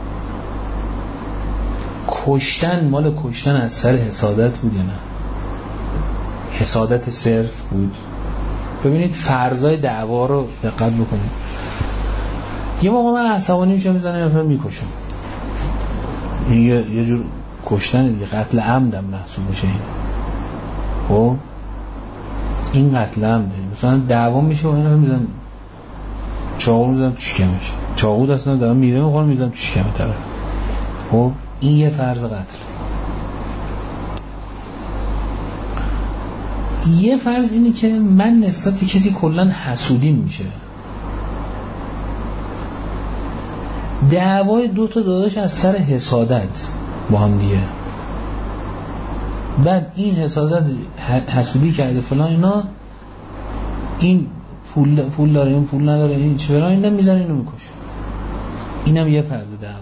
کشتن مال کشتن از سر حسادت بود یا نه؟ حسادت صرف بود. ببینید فرضای دعوا رو دقت بکنید. یه موقع من عصبانی میشم میزنم نفر میکشم، این یه, یه جور کشتن دیگه، قتل عمدم محسوب میشه. خب این قتل عمده. مثلا دعوا میشه و این رو میزنم چاقو میزنم تو شکمش، چاقو دستم دارم میره میخورم میزنم تو شکم طرف. خب این یه فرض قتل. یه فرض اینه که من نسبت به کسی کلن حسودیم میشه. دعوای دو تا داداش از سر حسادت با هم دیگه، بعد این حسادت حسودی کرده فلان اینا، این پول پول داره این پول نداره این چه فلان، اینا میزنه اینو میکشه. اینم یه فرض دعوا.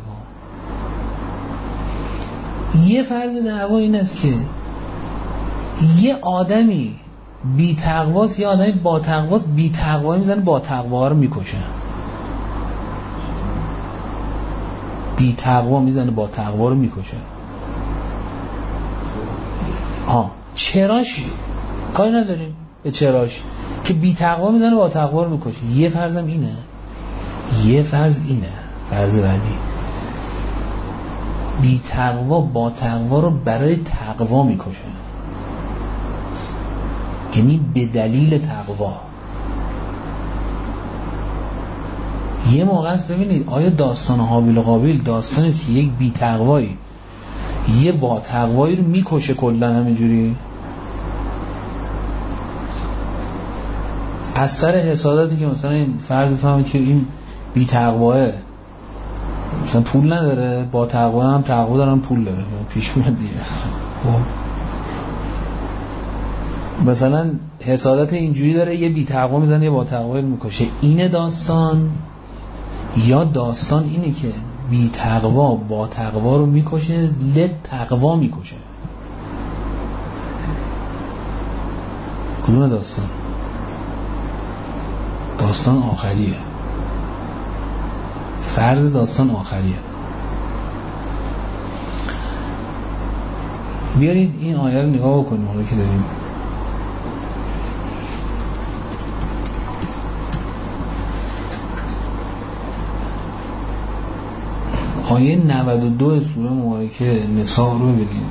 یه فرض دعوا این است که یه آدمی بی تقواست، یه آدمی با تقواست، بی تقوایی میزنه با تقوا رو میکشه. بی تقوا میزنه با تقوا رو میکشه. ها چراش کاری نداریم به چراش که بی تقوا میزنه با تقوا رو میکشه. یه فرضم اینه. یه فرض اینه. فرض بعدی بی تقوا با تقوا رو برای تقوا میکشه، یعنی به دلیل تقوا. یه موقع است ببینید آیا داستان هابیل و قابیل داستانی است که یک بی تقوایی یه با تقوایی رو میکشه کلا همینجوری از سر حسادتی که مثلا این فرض فهمه که این بی تقواه مثلا پول نداره، با تقوا هم تقوا دارن پول داره، پیش میاد دیگه. مثلا حسادت اینجوری داره، یه بی تقوا میزنه یه با تقوا میکشه. اینه داستان؟ یا داستان اینه که بی تقوا با تقوا رو میکشه، لد تقوا میکشه؟ کدوم داستان؟ داستان آخریه. فرض داستان آخریه. بیارید این آیه رو نگاه بکنیم حالا که داریم آیه نود و دو سوره مبارکه نساء رو ببینید.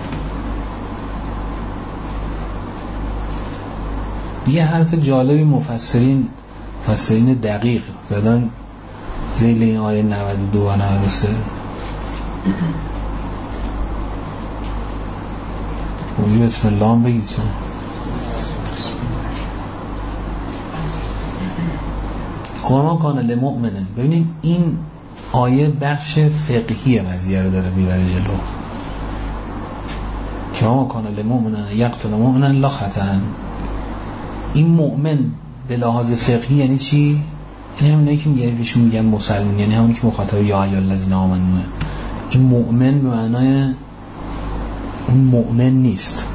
یه حرف جالبی مفسرین مفسرین دقیق زدن زیل این آیه نود و دو و نود و سه. بودی بسم الله هم بگید چون ما کانه لمؤمنن. ببینید این آیه بخش فقهی قضیه رو داره میبره جلو که ما کانه لمؤمنن یقتل مؤمنن لا خطأ. این مؤمن به لحاظ فقهی یعنی چی؟ یعنی همونایی که میگه بهشون میگن مسلمان، یعنی همونی که مخاطب یا ایها الذین آمنو. این مؤمن به معنای اون مؤمن نیست.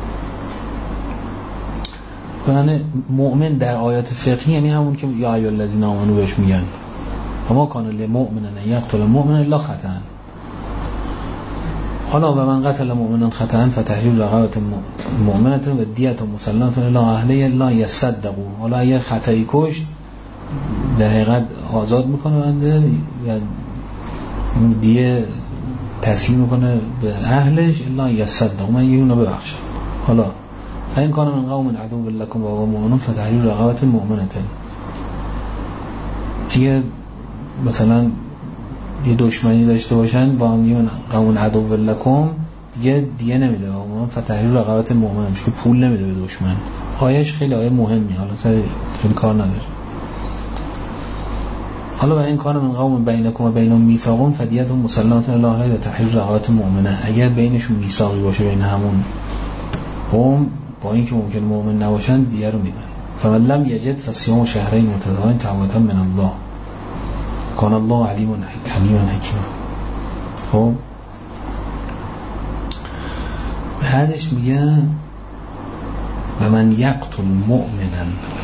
یعنی مؤمن در آیات فقهی یعنی همون که یا ایها الذین آمنو بهش میگن. اما کان للمؤمنین یقتل مؤمنا لا خطأ. حالا و من قتل مؤمنا خطأ فتحریر رقبة مؤمنة و دیة مسلمة الی اهله لا یصدقوا. حالا اگر خطایی کشت در حقیقت آزاد میکنه بنده یا دیه تسلیم میکنه به اهلش الا یصدقوا، من یه اونو ببخشم. حالا این کان من قوم عدو لکم و هو مؤمن فتحریر رقبة مؤمنة. اگر مثلا یه دشمنی داشته باشن با هم یه قوم عدو لکم دیگه دیگه نمیده، اما فتحریر رقبة مؤمنه میشه که پول نمیده به دشمن. آیهش خیلی آیه مهمی، حالا سر خیلی کار نداره. حالا و این کار من قوم بینکم و بینهم میثاق فدیة مسلمة الی اهله و تحریر رقبة مؤمنه. اگر بینشون میثاقی باشه بین همون قوم با اینکه ممکن مؤمن نباشن دیگه رو میدن. فمن لم یجد فصیام شهرین متتابعین توبة من الله کان الله علیم علیم حکیم. خب بعدش میگه و من یقتل مؤمنا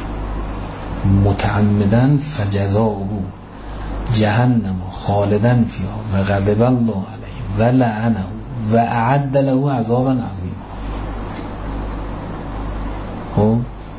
متعمدا فجزاؤه جهنم خالدا فیها و غضب الله علیه و لعنه و اعد له عذابا عظیما. خب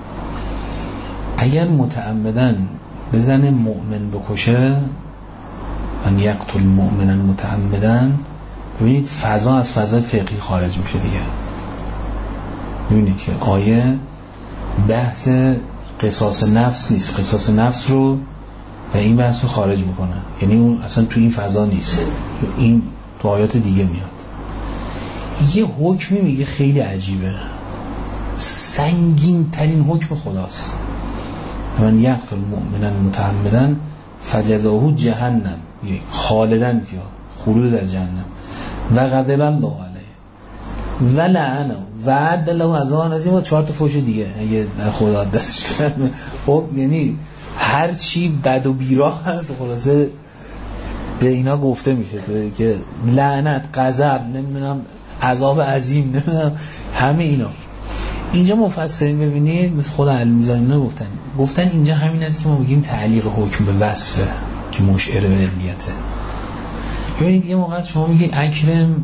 اگر متعمدا بزنه مؤمن بکشه، من یقتل مؤمنا متعمدا، ببینید فضا از فضای فقهی خارج میشه دیگه. ببینید که آیه بحث قصاص نفس نیست، قصاص نفس رو و این بحث رو خارج میکنه، یعنی اون اصلا تو این فضا نیست، این تو آیات دیگه میاد. یه حکمی میگه خیلی عجیبه، سنگین ترین حکم خداست. من یقتل مؤمنا متعمدا فجزاؤه جهنم خالدا فیها، خلود در جهنم، و غضب الله علیه و لعنه و اعد له عذابا عظیما. چهار تا فوش دیگه اگه در خدا دستش کنه. خب یعنی هر چی بد و بیراه هست خلاصه به اینا گفته میشه که لعنت، غضب، نمیدونم عذاب عظیم، نمیدونم همه اینا. اینجا مفسرین ببینید مثل خود علمیزانی گفتن گفتن اینجا همین است که ما بگیم تعلیق حکم به وصفه که مشعر به علیته. ببینید یه موقع شما میگی اکرم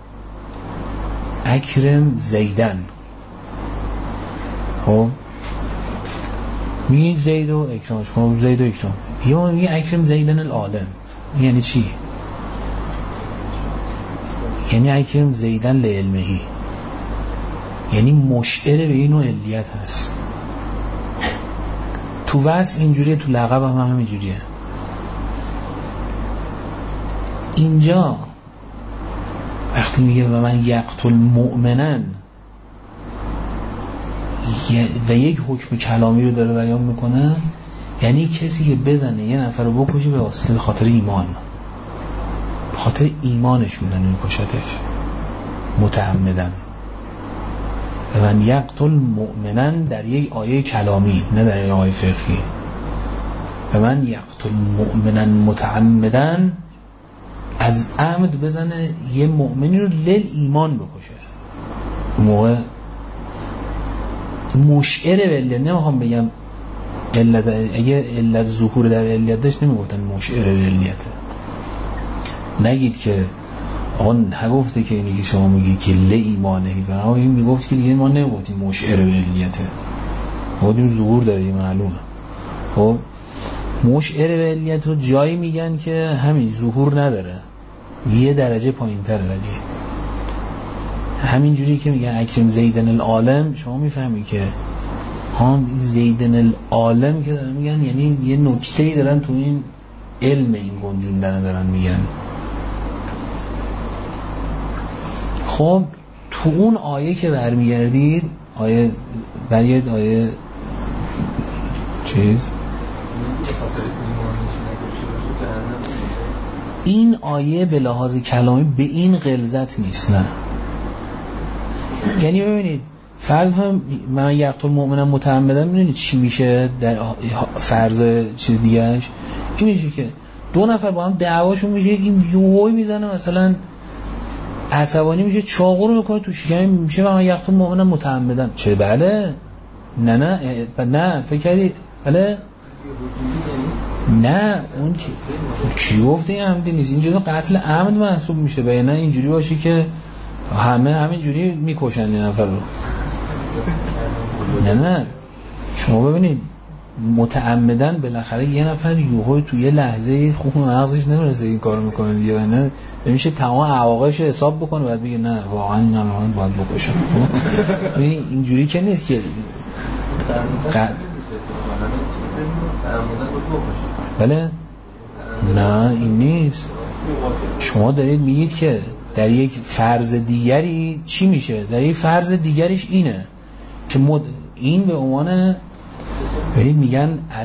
اکرم زیدن، خب میگی زید و اکرام، شما زید و اکرام، یه موقع میگی اکرم زیدن العالم، یعنی چی؟ یعنی اکرم زیدن لعلمهی، یعنی مشعر به این نوع علیت هست. تو وصف اینجوریه، تو لقب هم همینجوریه. اینجا وقتی میگه و من یقتل مؤمنا و یک حکم کلامی رو داره بیان میکنه، یعنی کسی که بزنه یه نفر رو بکشه به واسطه خاطر ایمان، به خاطر ایمانش میزنه میکشتش متعمدن. و من یقتل مؤمنا در یک آیه کلامی، نه در یک آیه فقهی. و من یقتل مؤمنا متعمدا، از عمد بزنه یه مؤمنی رو لیل ایمان بکشه. اون موقع مشعر به علت، نمیخوام بگم علت، اگه علت ظهور در علیت داشت نمیگفتن مشعر به علیته. نگید که آقا نگفته که اینی که شما میگی که لی ایمانه و آقا این میگفت که دیگه ما نمیگفتیم مشعر به علیته، بودیم ظهور داره معلومه. خب مشعر به علیت رو جایی میگن که همین ظهور نداره، یه درجه پایین تره. ولی همین جوری که میگن اکرم زیدن العالم، شما میفهمی که هان زیدن العالم که دارن میگن یعنی یه نکته‌ای دارن تو این علم این گنجوندن دارن میگن. خب تو اون آیه که برمیگردید، آیه برید آیه چیز این آیه به لحاظ کلامی به این غلظت نیست، نه. یعنی ببینید فرض من یقتل مؤمنا متعمدا، ببینید چی میشه در فرض چیز دیگهش. این میشه که دو نفر با هم دعواشون میشه، این یوهی میزنه مثلا عصبانی میشه، چاقو رو میکنه تو شکم، میشه من یقتل مؤمنا متعمدا. چه بله؟ نه نه نه فکر کردی بله؟ نه اون کی گفته این عمدی نیست، اینجوری قتل عمد محسوب میشه. باید نه اینجوری باشه که همه همینجوری میکشن یه نفر رو. نه نه شما ببینید متعمدن بالاخره یه نفر یوهوی تو یه لحظه خوب مغزش نمیرسه این کارو میکنه دیگه، نه نمیشه تمام عواقبش رو حساب بکنه بعد بگه نه واقعا این الان باید بکشم. اینجوری که نیست که قد... بله نه این نیست. شما دارید میگید که در یک فرض دیگری چی میشه، در یک فرض دیگریش اینه که مد... این به عنوان برید میگن ال...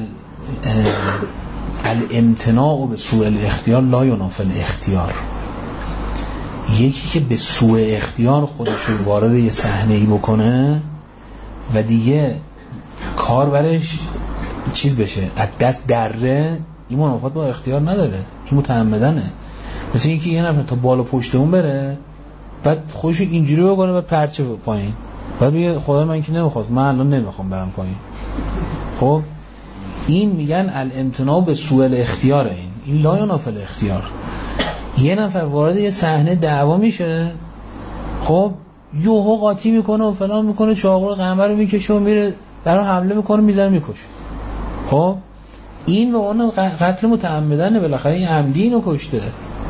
الامتناع به سوء الاختیار لا ینافی الاختیار. یکی که به سوء اختیار خودش رو وارد یه صحنه‌ای بکنه و دیگه کار برش چیز بشه از دست دره، این منافات با اختیار نداره، این متعمدنه. مثل اینکه یه نفر تا بالا پشت اون بره بعد خودشو اینجوری بکنه بعد پرچه پایین، بعد بگه خدا من که نمیخواست، من الان نمیخوام برم پایین. خب این میگن الامتناع به سوء الاختیار. این این لا ینافی الاختیار. یه نفر وارد یه صحنه دعوا میشه، خب یوهو قاطی میکنه و فلان میکنه، چاقو قمر رو میکشه و میره برای حمله میکنه، میذاره میکشه. خب این به اون قتل متعمدنه، بالاخره این عمدی اینو کشته.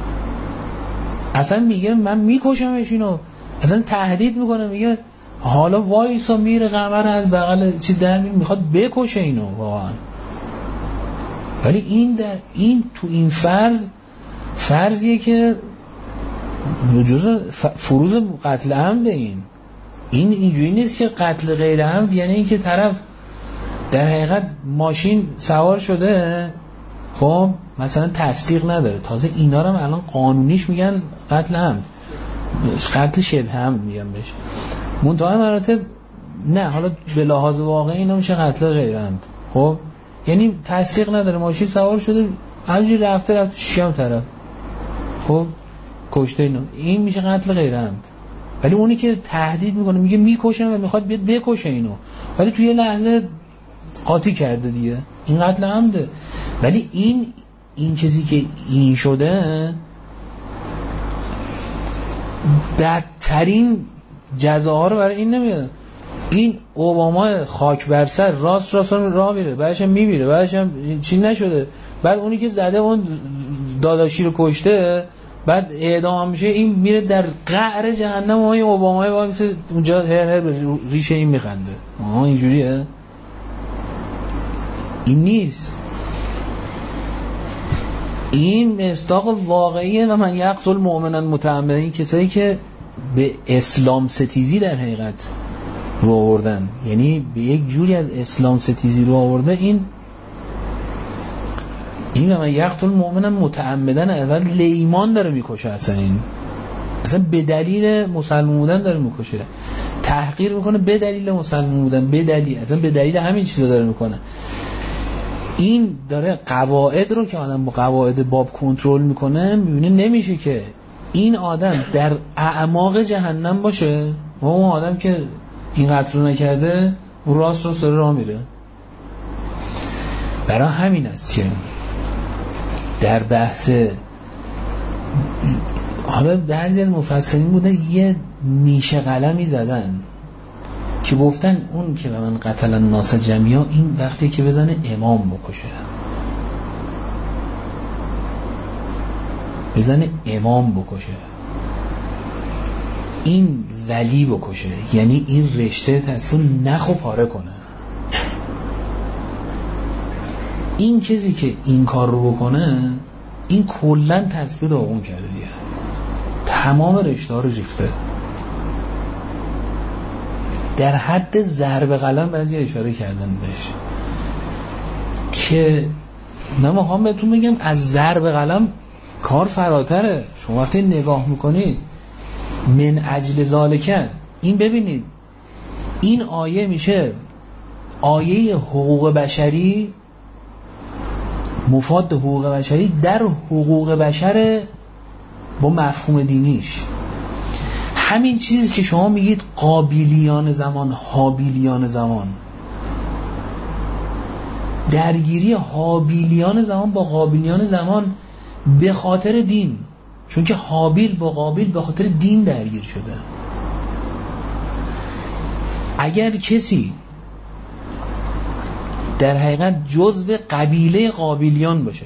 اصلا میگه من میکشمش اینو، اصلا تهدید میکنه، میگه حالا وایسا، میره قمر از بغل چی در میخواد بکشه اینو واقعا. ولی این در این تو این فرض فرضیه که جزء فروض قتل عمد. این این اینجوری نیست که قتل غیر عمد یعنی این که طرف در حقیقت ماشین سوار شده، خب مثلا تصدیق نداره، تازه اینا رو هم الان قانونیش میگن قتل عمد، قتل شبه عمد میگن بهش، منتهای مراتب نه، حالا به لحاظ واقعی اینا میشه قتل غیر عمد. خب یعنی تصدیق نداره، ماشین سوار شده همینجوری رفته رفته شیام طرف، خب کشته اینو، این میشه قتل غیر عمد. ولی اونی که تهدید میکنه میگه میکشم و میخواد بیاد بکشه اینو، ولی توی یه لحظه قاطی کرده دیگه، این قتل عمده. ولی این این چیزی که این شده بدترین جزاها رو برای این نمیاد. این اوباما خاک بر سر راست راست راه میره، بعدش هم میمیره، بعدش هم چی نشده، بعد اونی که زده اون داداشی رو کشته بعد اعدام میشه، این میره در قعر جهنم و این اوبامای با مثل اونجا هر هر ریشه این میخنده. آها اینجوریه؟ این نیست. این مصداق واقعیه و من یقتل مؤمنا متعمدا. این کسایی که به اسلام ستیزی در حقیقت رو آوردن، یعنی به یک جوری از اسلام ستیزی رو آورده، این این و من یقتل مؤمنا متعمدا اول لیمان داره میکشه، اصلا این اصلا به دلیل مسلمان بودن داره میکشه، تحقیر میکنه به دلیل مسلمان بودن، به دلیل اصلا به دلیل همین چیزا داره میکنه. این داره قواعد رو که آدم با قواعد باب کنترل میکنه، میبینه نمیشه که این آدم در اعماق جهنم باشه و اون آدم که این قتل رو نکرده اون راست راست داره راه میره. برای همین است که در بحث حالا بعضی از مفسرین بودن یه نیشه قلمی زدن که گفتن اون که به من قتل الناس جمیعا، این وقتی که بزنه امام بکشه، بزنه امام بکشه، این ولی بکشه، یعنی این رشته تسلیم نخو پاره کنه. این کسی که این کار رو بکنه این کلن تسبیح داغون کرده دیگه، تمام رشته ها رو ریخته. در حد ضرب قلم بعضی اشاره کردن بهش که من میخوام بهتون بگم از ضرب قلم کار فراتره. شما وقتی نگاه میکنید من اجل ذالکه، این ببینید این آیه میشه آیه حقوق بشری، مفاد حقوق بشری در حقوق بشر با مفهوم دینیش. همین چیزی که شما میگید قابلیان زمان، هابیلیان زمان، درگیری هابیلیان زمان با قابلیان زمان به خاطر دین، چون که هابیل با قابیل به خاطر دین درگیر شده. اگر کسی در حقیقت جزو قبیله قابیلیان باشه،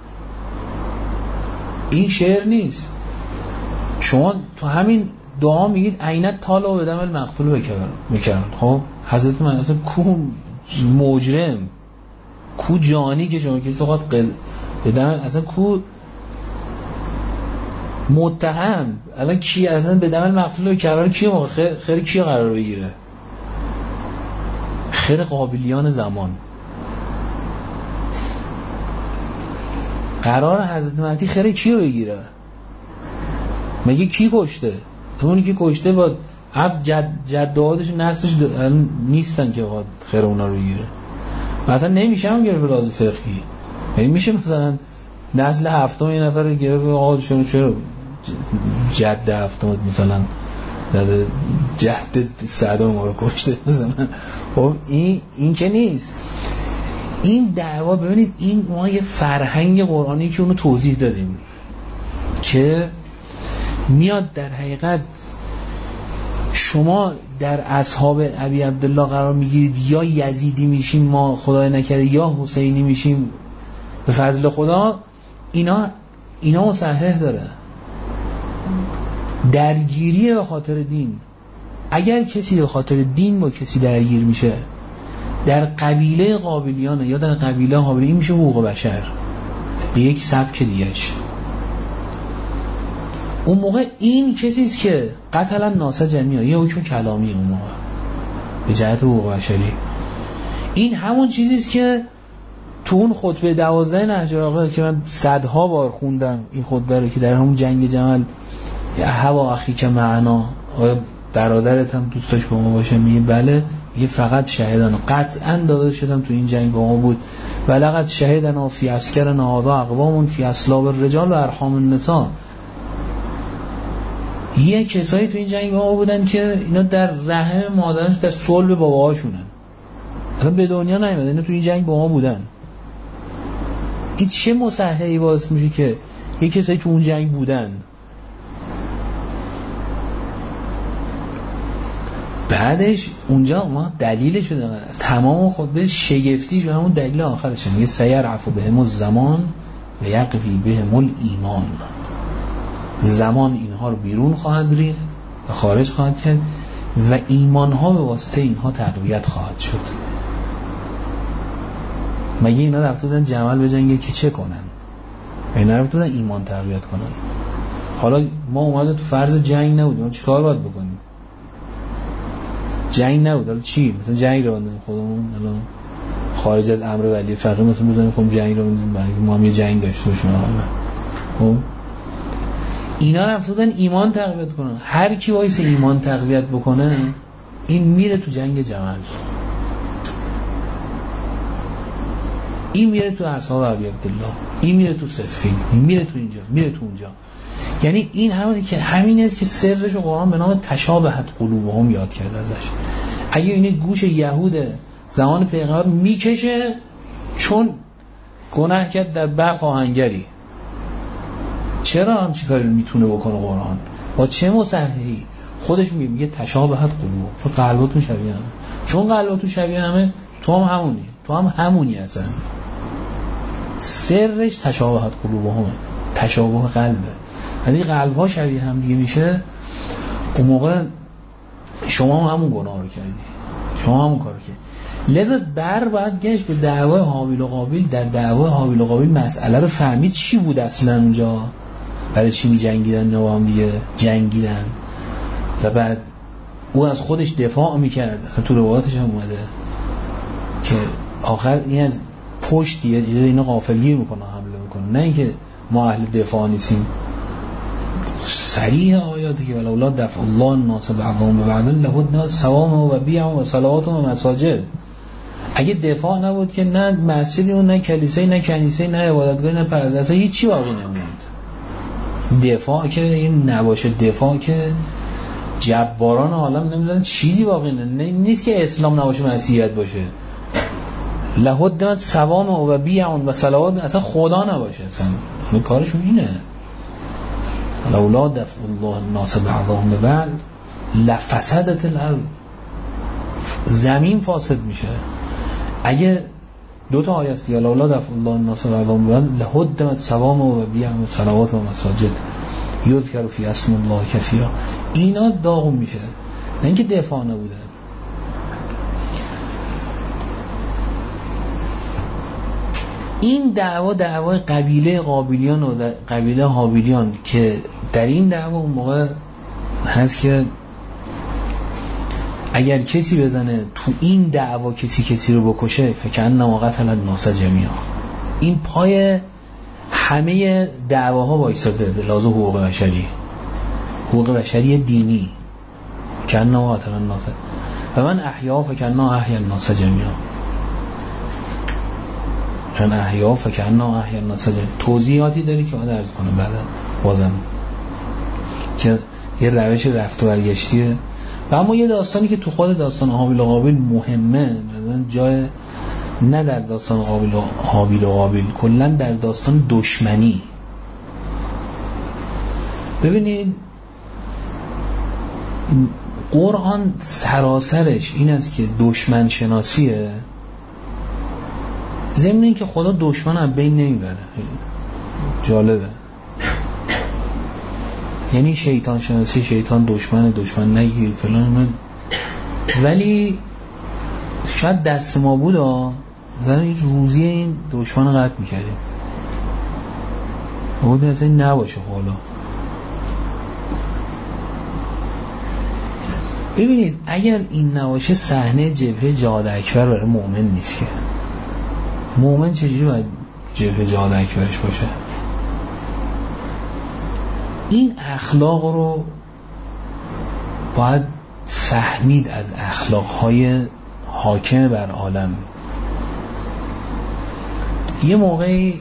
این شعر نیست. شما تو همین دعا میگید عینت طالع و بدم المقتول بکرن. خب حضرت من اصلا کو مجرم، کو جانی که شما کسی خواهد قل بدم، اصلا کو متهم، الان کی اصلا بدم المقتول بکرن کی موقع خیر, خیر کی قرار بگیره؟ خیر قابلیان زمان. قرار حضرت مهدی خیر کی رو بگیره؟ مگه کی کشته؟ اونی که کشته با اف جد جدادش نسلش نیستن که واقعا خیر اونا رو بگیره. مثلا نمیشه هم گرفت لازم فقهی، یعنی میشه مثلا نسل هفتم یه نفر گرفت آقا شما چرا جد هفتم مثلا داده جد صدام ما رو کشته مثلا. خب این این که نیست. این دعوا ببینید این ما یه فرهنگ قرآنی که اونو توضیح دادیم که میاد در حقیقت شما در اصحاب ابی عبدالله قرار میگیرید یا یزیدی میشیم ما خدای نکرده یا حسینی میشیم به فضل خدا. اینا اینا مصحح داره درگیری به خاطر دین. اگر کسی به خاطر دین با کسی درگیر میشه در قبیله قابلیانه یا در قبیله حابلی میشه حقوق بشر به یک سبک دیگهش. اون موقع این کسیست که قتلا ناسا جمعیه یه حکم کلامی اون موقع به جهت حقوق بشری. این همون چیزیست که تو اون خطبه دوازده نهج البلاغه که من صدها بار خوندم این خطبه رو که در همون جنگ جمل هوا اخی که معنا برادرت هم دوست داشت با ما باشه میگه بله یه فقط شهیدن قطعا داده شدم تو این جنگ با ما بود ولقد شهیدن فی عسکر نهادا اقوامون فی اسلاب الرجال و ارحام النساء. یه کسایی تو این جنگ با ما بودن که اینا در رحم مادرش در صلب باباهاشونن اصلا به دنیا نیومدن، اینا تو این جنگ با ما بودن. این چه مصححی باعث میشه که یه کسایی تو اون جنگ بودن بعدش اونجا ما دلیلش شده از تمام خطبه شگفتی شده همون دلیل آخرش میگه سیرعفو بهم الزمان و یقوی بهم الایمان. زمان اینها رو بیرون خواهد ریخت و خارج خواهد کرد و ایمان ها به واسطه اینها تقویت خواهد شد. مگه اینا رفته بودن جمل بجنگه که چه کنن؟ اینا رفته بودن ایمان تقویت کنن. حالا ما اومده تو فرض جنگ نبودیم، ما چیکار باید بکنیم؟ جنگ نبود، حالا چی؟ مثلا جنگ رو بندازیم خودمون الان خارج از امر ولی فقیه مثلا بزنیم خب جنگ رو بندازیم برای ما هم یه جنگ داشته باشیم. خب اینا رفته بودن ایمان تقویت کنن. هر کی وایس ایمان تقویت بکنه این میره تو جنگ جمل، این میره تو اصحاب ابی عبدالله، این میره تو صفین، میره تو اینجا، میره تو اونجا. یعنی این همونی که همین است که سرش رو قرآن به نام تشابهت قلوبهم یاد کرده ازش. اگه این گوش یهود زمان پیغمبر میکشه چون گناه کرد در برق آهنگری، چرا هم چی کاری میتونه بکنه قرآن؟ با چه مصححی؟ خودش میگه میگه تشابهت قلوب، چون قلباتون شبیه همه، چون قلباتون شبیه همه تو هم همونی، تو هم همونی هستن. سرش تشابهت قلوبهم، تشابه قلبه. ولی قلب ها شبیه هم دیگه میشه اون موقع شما هم همون گناه رو کردی، شما همون کار رو کردی. لذا بر باید گشت به دعوای حابیل و قابیل. در دعوای حابیل و قابیل مسئله رو فهمید چی بود اصلا اونجا، برای چی می جنگیدن و هم دیگه جنگیدن و بعد او از خودش دفاع میکرد. اصلا تو روایاتش هم اومده که آخر این از پشتی اینا غافلگیر میکنه حمله میکنه، نه اینکه ما اهل دفاع نیستیم. صریح آیاتی که ولولا دفع الله الناس بعضهم ببعض لهدمت صوامع و بیع و صلوات و مساجد. اگه دفاع نبود که نه مسجدی و نه کلیسایی نه کنیسه‌ای نه عبادتگاهی نه پرستش، اصلا هیچی باقی نموند. دفاع که این نباشه، دفاع که جباران عالم نمیذارن چیزی باقی نه. نیست که اسلام نباشه مسیحیت باشه. لهدمت صوامع و بیع و صلوات، اصلا خدا نباشه، اصلا همین کارشون اینه. لولا دفع الله الناس بعضهم ببعض لفسدت الارض، زمین فاسد میشه. اگه دو تا آیه است، لولا دفع الله الناس بعضهم ببعض لهدمت صوامع و بیع و صلوات و مساجد یذکر فی اسم الله کثیرا، اینا داغون میشه، نه اینکه دفاع نبوده. این دعوا دعوای قبیله قابلیان و قبیله حابیلیان که در این دعوا اون موقع هست که اگر کسی بزنه تو این دعوا کسی کسی رو بکشه فکأنما قتل الناس جمیعا، این پای همه دعواها وایساده به لحاظ حقوق بشری، حقوق بشری دینی. کأنما قتل الناس و من احیا فکأنما احیا الناس جمیعا. من احیا فکأنما احیا الناس جمیعا توضیحاتی داری که باید عرض کنم بعدا بازم که یه روش رفت و برگشتیه. و اما یه داستانی که تو خود داستان هابیل و قابیل مهمه، مثلا جای نه در داستان قابیل و هابیل و قابیل، کلا در داستان دشمنی. ببینید قرآن سراسرش این است که دشمن شناسیه، ضمن این که خدا دشمن از بین نمیبره. جالبه، یعنی شیطان شناسی، شیطان دشمن دشمن نگیرید فلان، ولی شاید دست ما بود ها مثلا هیچ روزی این دشمن قطع میکردیم بود اصلا نباشه. حالا ببینید اگر این نباشه صحنه جبهه جهاد اکبر برای مؤمن نیست که. مؤمن چجوری باید جبهه جهاد اکبرش باشه؟ این اخلاق رو باید فهمید از اخلاقهای حاکم بر عالم. یه موقعی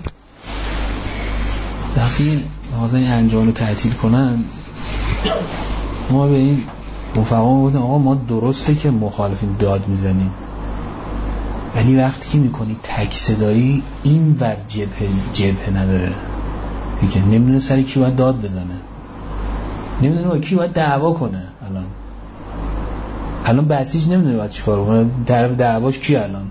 وقتی حاضر این انجام رو تعطیل کنن ما به این رفقا بودیم آقا ما درسته که مخالفیم داد میزنیم، ولی وقتی که میکنی تک صدایی این ور جبهه جبهه نداره دیگه، نمیدونه سری کی باید داد بزنه، نمیدونه با کی باید دعوا کنه. الان الان بسیج نمیدونه باید چیکار کنه، طرف دعواش کی؟ الان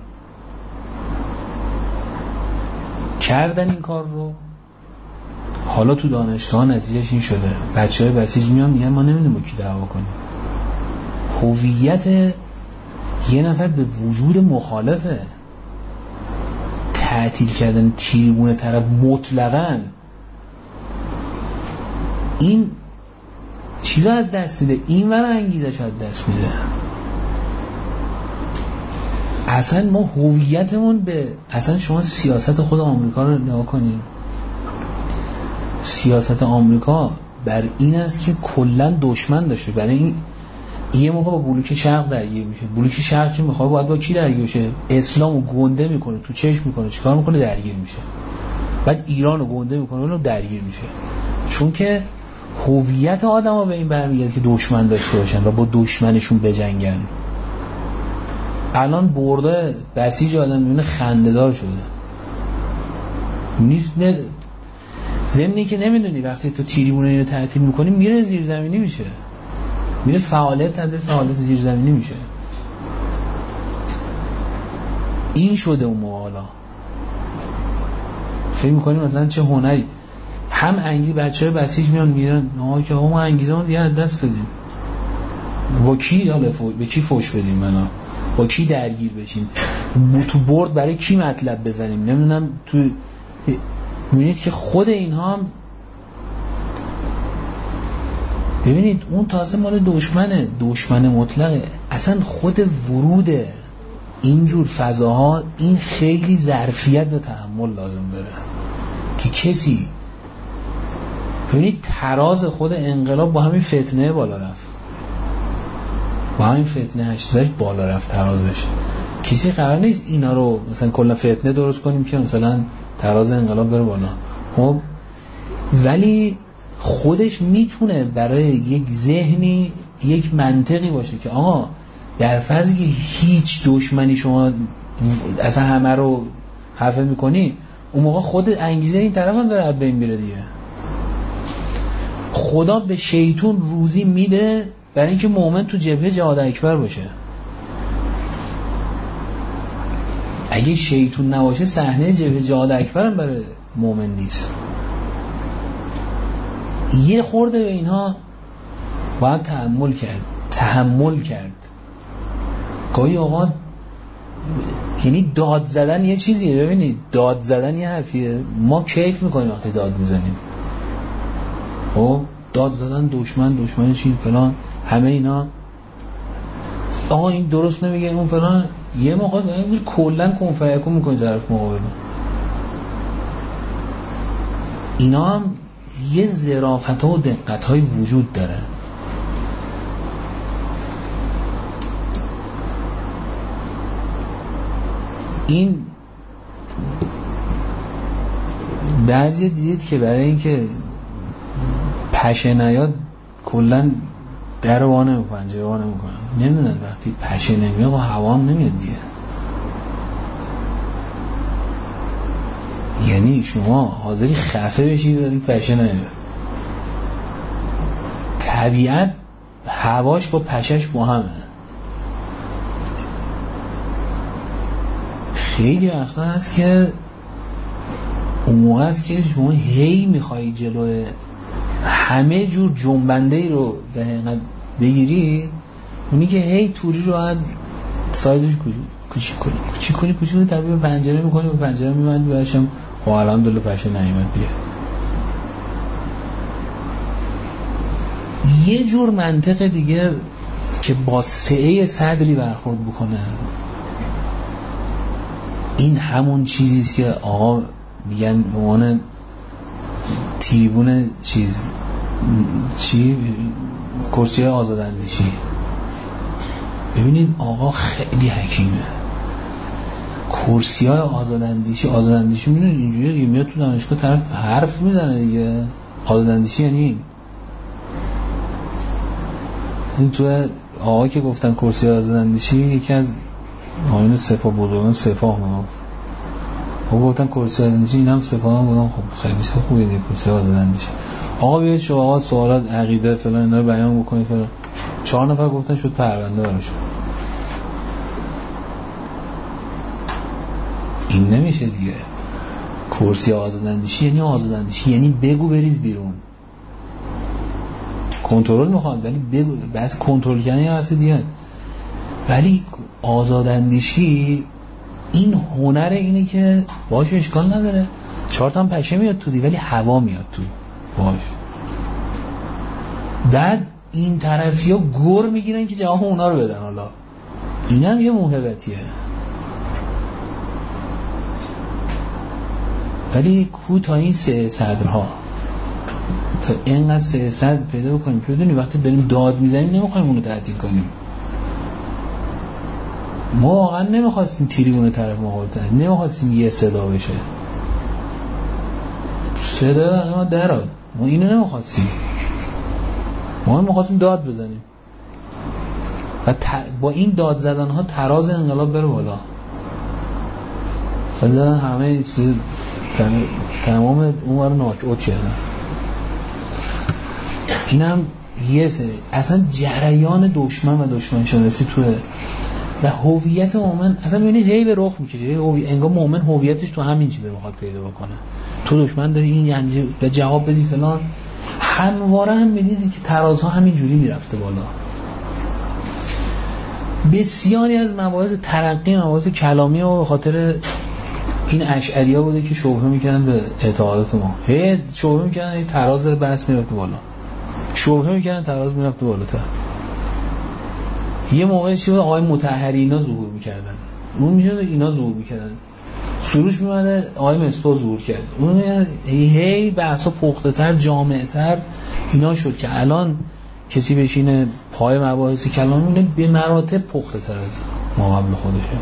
کردن این کار رو. حالا تو دانشگاه نتیجهش این شده بچهای بسیج میان میگن ما نمیدونیم با کی دعوا کنیم. هویت یه نفر به وجود مخالفه، تعطیل کردن تریبون طرف مطلقاً این چیزا از دست میده، این ور انگیزش از دست میده. اصلا ما هویتمون به اصلا شما سیاست خود آمریکا رو نگاه کنید، سیاست آمریکا بر این است که کلا دشمن داشته. برای این یه موقع با بلوک شرق درگیر میشه، بلوک شرق چی میخواد باید با کی درگیر بشه؟ اسلامو گنده میکنه تو چشم میکنه چیکار میکنه؟ درگیر میشه. بعد ایرانو گنده میکنه اونو درگیر میشه، چون که هویت آدم‌ها به این برمیگرده که دشمن داشته باشن و با دشمنشون بجنگن. الان برده بسیج آدم میبینه خنده‌دار شده نیست. نه ضمنی که نمیدونی وقتی تو تریبون اینو تعطیل میکنی میره زیرزمینی میشه، میره فعالیت تبدیل فعالیت زیرزمینی میشه. این شده اون موقع. حالا فکر میکنیم مثلا چه هنری هم انگیز بچه های بسیج میان میرن آها که ما انگیزه ما دیگه از دست دادیم، با کی حالا فو... به کی فوش بدیم، منا با کی درگیر بشیم، تو برد برای کی مطلب بزنیم، نمیدونم تو میبینید که خود اینها هم ببینید اون تازه مال دشمنه، دشمن مطلقه. اصلا خود ورود اینجور فضاها این خیلی ظرفیت و تحمل لازم داره که کسی ببینید تراز خود انقلاب با همین فتنه بالا رفت، با همین فتنه هشتادش بالا رفت ترازش. کسی قرار نیست اینا رو مثلا کلا فتنه درست کنیم که مثلا تراز انقلاب بره بالا، خب ولی خودش میتونه برای یک ذهنی یک منطقی باشه که آقا در فرضی که هیچ دشمنی شما اصلا همه رو حفظ میکنی، اون موقع خود انگیزه این طرف هم داره از بین میره دیگه. خدا به شیطون روزی میده برای اینکه مؤمن تو جبهه جهاد اکبر باشه. اگه شیطون نباشه صحنه جبهه جهاد اکبر هم برای مؤمن نیست. یه خورده به اینها باید تحمل کرد تحمل کرد گاهی اوقات یعنی داد زدن یه چیزیه. ببینید داد زدن یه حرفیه، ما کیف میکنیم وقتی داد میزنیم. خب داد زدن دشمن دشمن چی فلان همه اینا، آها این درست نمیگه اون فلان، یه موقع کلا کنفیکون میکنی طرف مقابل. اینا هم یه ظرافت ها و دقت های وجود داره. این بعضی دیدید که برای اینکه پشه نیاد کلا در وا نمیکنن، پنجره وا نمیکنن. نمیدونن وقتی پشه نمیاد و هوا هم نمیاد دیگه. یعنی شما حاضری خفه بشید ولی پشه نیاد. طبیعت هواش با پشش با همه. خیلی وقتا هست که اون موقع است که شما هی میخوایی جلوی همه جور جنبنده ای رو در حقیقت بگیری، اونی که هی توری رو باید سایزش کوچیک کنی کوچیک کنی کوچیک کنی تبدیل به پنجره میکنی، به پنجره میبندی برشم خب الحمدلله پشه نیامد دیگه. یه جور منطق دیگه که با سعه صدری برخورد بکنه، این همون چیزیست که آقا میگن به عنوان تریبون چیز چی کرسی آزاداندیشی. ببینید آقا خیلی حکیمه. کرسی های آزاداندیشی آزاداندیشی میدونید اینجوری میاد تو دانشگاه طرف حرف میزنه دیگه. آزاداندیشی یعنی این تو آقا که گفتن کرسی آزاداندیشی یکی از آقایون سپاه بزرگان سپاه میگفت خب گفتن کرسی آزاداندیشی، این هم سپاه هم بودن. خب خیلی خوبه دیگه کرسی آزاداندیشی. آقا بیاید شما آقا سوالات عقیده فلان اینا رو بیان بکنید فلان. چهار نفر گفتن شد پرونده براش. این نمیشه دیگه. کرسی آزاداندیشی یعنی آزاداندیشی یعنی بگو برید بیرون. کنترل میخواد ولی بگو، بس کنترل کردن یه واسه دیگه. ولی آزاداندیشی این هنر اینه که باش اشکال نداره چهار تا پشه میاد تو دی ولی هوا میاد تو باش. بعد این طرفی ها گر میگیرن که جواب اونا رو بدن. حالا این هم یه موهبتیه. ولی کو تا این سه صدرها تا اینقدر سه صدر پیدا بکنیم. بدونی وقتی داریم داد میزنیم نمیخوایم اونو تعطیل کنیم. ما واقعا نمیخواستیم تریبون طرف مقابل طرف، نمیخواستیم یه صدا بشه. صدا ما دراد، ما اینو نمیخواستیم. ما میخواستیم داد بزنیم و با این داد زدن ها تراز انقلاب بره بالا. و زدن همه چیز تمام اون ور ناک اوت کردن. این هم یه سری اصلا جریان دشمن و دشمن شناسی توه و هویت مومن اصلا میبینید هی به رخ میکشه. انگار مومن هویتش تو همین چیزه میخواد پیدا بکنه. تو دشمن داری این یعنی به جواب بدی فلان. همواره هم میدیدی که ترازها همین جوری میرفته بالا. بسیاری از مباحث ترقی مباحث کلامی و به خاطر این اشعری‌ها بوده که شبهه میکنن به اعتقادات ما. هی شبهه میکنن این تراز بحث میرفته بالا. شبهه میکنن تراز میرفته بالاتر. یه موقعی چی بود آقای مطهری اینا ظهور میکردن. اون میشد اینا ظهور میکردن. سروش میمده آقای مصباح ظهور کرد. اون هی هی بحثا پخته تر جامع تر اینا شد که الان کسی بشینه پای مباحث کلامی اینه به مراتب پخته تر از ما قبل خودشه.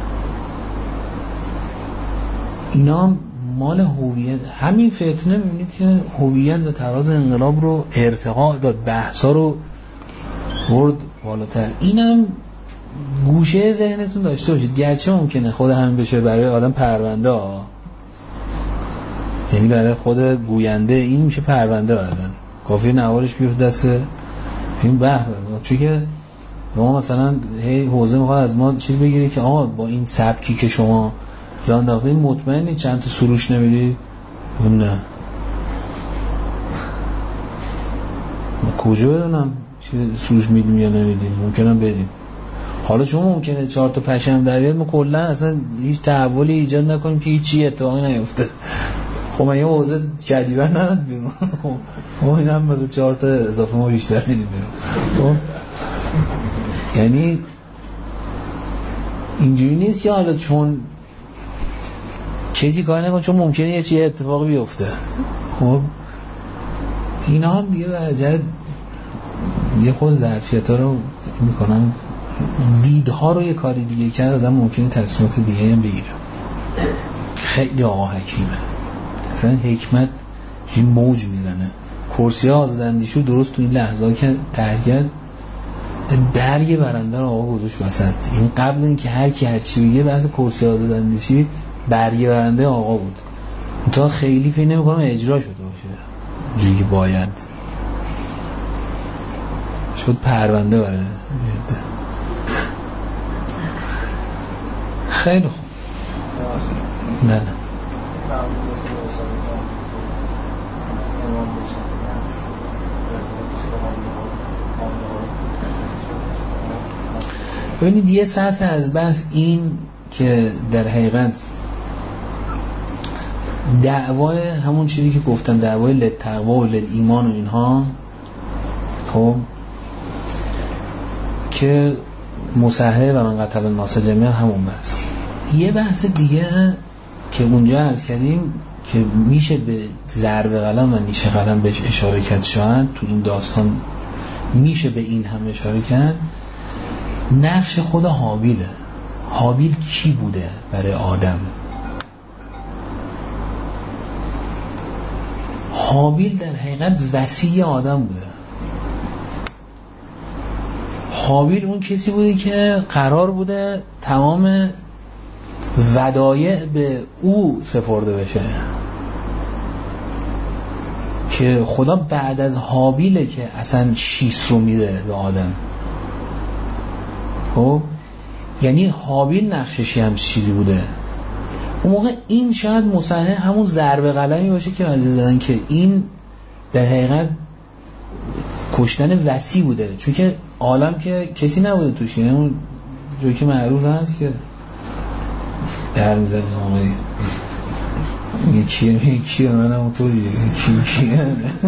اینا مال هویت. همین فتنه میبینید که هویت و تراز انقلاب رو ارتقا داد، بحثا رو برد بالاتر. اینم گوشه ذهنتون داشته باشید. گرچه ممکنه خود همین بشه برای آدم پرونده ها، یعنی برای خود گوینده این میشه پرونده بعدن کافی نوارش بیفت دست این به به. چون که ما مثلا هی حوزه میخواد از ما چیز بگیری که آقا با این سبکی که شما راه انداختین مطمئنی چند تا سروش نمیدی؟ نه. کجا بدونم سروش میدیم یا نمیدیم؟ ممکنم بدیم. حالا چون ممکنه چهار تا پشم در بیاد ما کلا اصلا هیچ تحولی ایجاد نکنیم که هیچی اتفاقی نیفته. خب من یه حوزه جدیدن نداد بیرون. ما این هم مثلا چهار تا اضافه ما بیشتر میدیم بیرون. یعنی اینجوری نیست که حالا چون کسی کار نکن چون ممکنه یه چیه اتفاقی بیفته. خب اینا هم دیگه برجه یه خود ظرفیت ها رو میکنم دیدها رو یه کاری دیگه کرد آدم ممکنه تصمیمات دیگه هم بگیره. خیلی آقا حکیمه، اصلا حکمت این موج میزنه. کرسی آزاداندیشو درست تو این لحظه که تحریک برگ برنده رو آقا گذاشت وسط. این قبل این که هر کی هر چی بگه بحث کرسی آزاداندیشی برگ برنده آقا بود. تا خیلی فکر نمی‌کنم اجرا شده باشه جوری که باید شد پرونده برای خیلی خوب. نه نه ببینید یه سطح از بحث این که در حقیقت دعوای همون چیزی که گفتم دعوای للتقوا و للایمان و اینها، خب که مصحح و من قتل الناس جمیعا همون بحث. یه بحث دیگه که اونجا عرض کردیم که میشه به ضرب قلم و نیشه قلم بهش اشاره کرد، شاید تو این داستان میشه به این هم اشاره کرد، نقش خود هابیله. هابیل کی بوده برای آدم؟ هابیل در حقیقت وصی آدم بوده. هابیل اون کسی بوده که قرار بوده تمام ودایع به او سپرده بشه، که خدا بعد از هابیله که اصلا شیس رو میده به آدم. خب یعنی هابیل نقششی هم چیزی بوده. اون موقع این شاید مصحح همون ضرب قلمی باشه که عزیز زدن که این در حقیقت کشتن وصی بوده، چون که عالم که کسی نبوده توش. یعنی اون جوی که معروف هست که در میزنه آقایی میگه کیه میگه کیه منم تو دیگه کیه کیه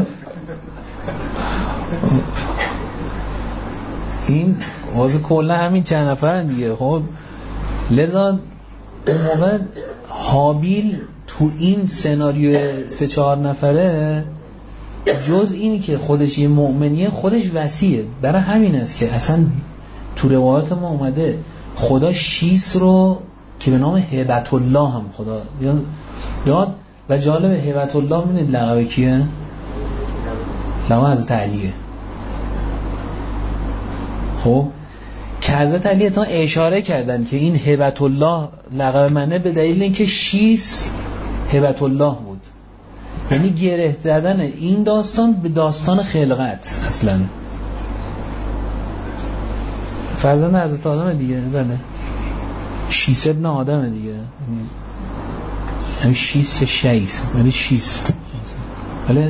این واسه کلا همین چند نفرن دیگه. خب لذا اون موقع هابیل تو این سناریو سه چهار نفره جز اینی که خودش یه مؤمنیه خودش وصیه. برای همین است که اصلا تو روایات ما اومده خدا شیس رو که به نام هیبت الله هم خدا داد. و جالب هیبت الله میدونید لقب کیه؟ لقب حضرت علیه. خب که حضرت علی تا اشاره کردن که این هیبت الله لقب منه به دلیل اینکه شیس هیبت الله بود. یعنی گره دادن این داستان به داستان خلقت اصلا فرزند حضرت آدم دیگه. بله شیس ابن آدم دیگه، همین شیس شیس ولی شیس بله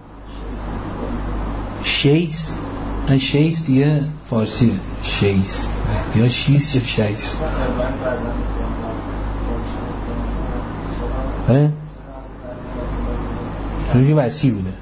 شیس این شیس دیگه فارسی شیس یا شیس یا شیس. بله روی وسیع بوده.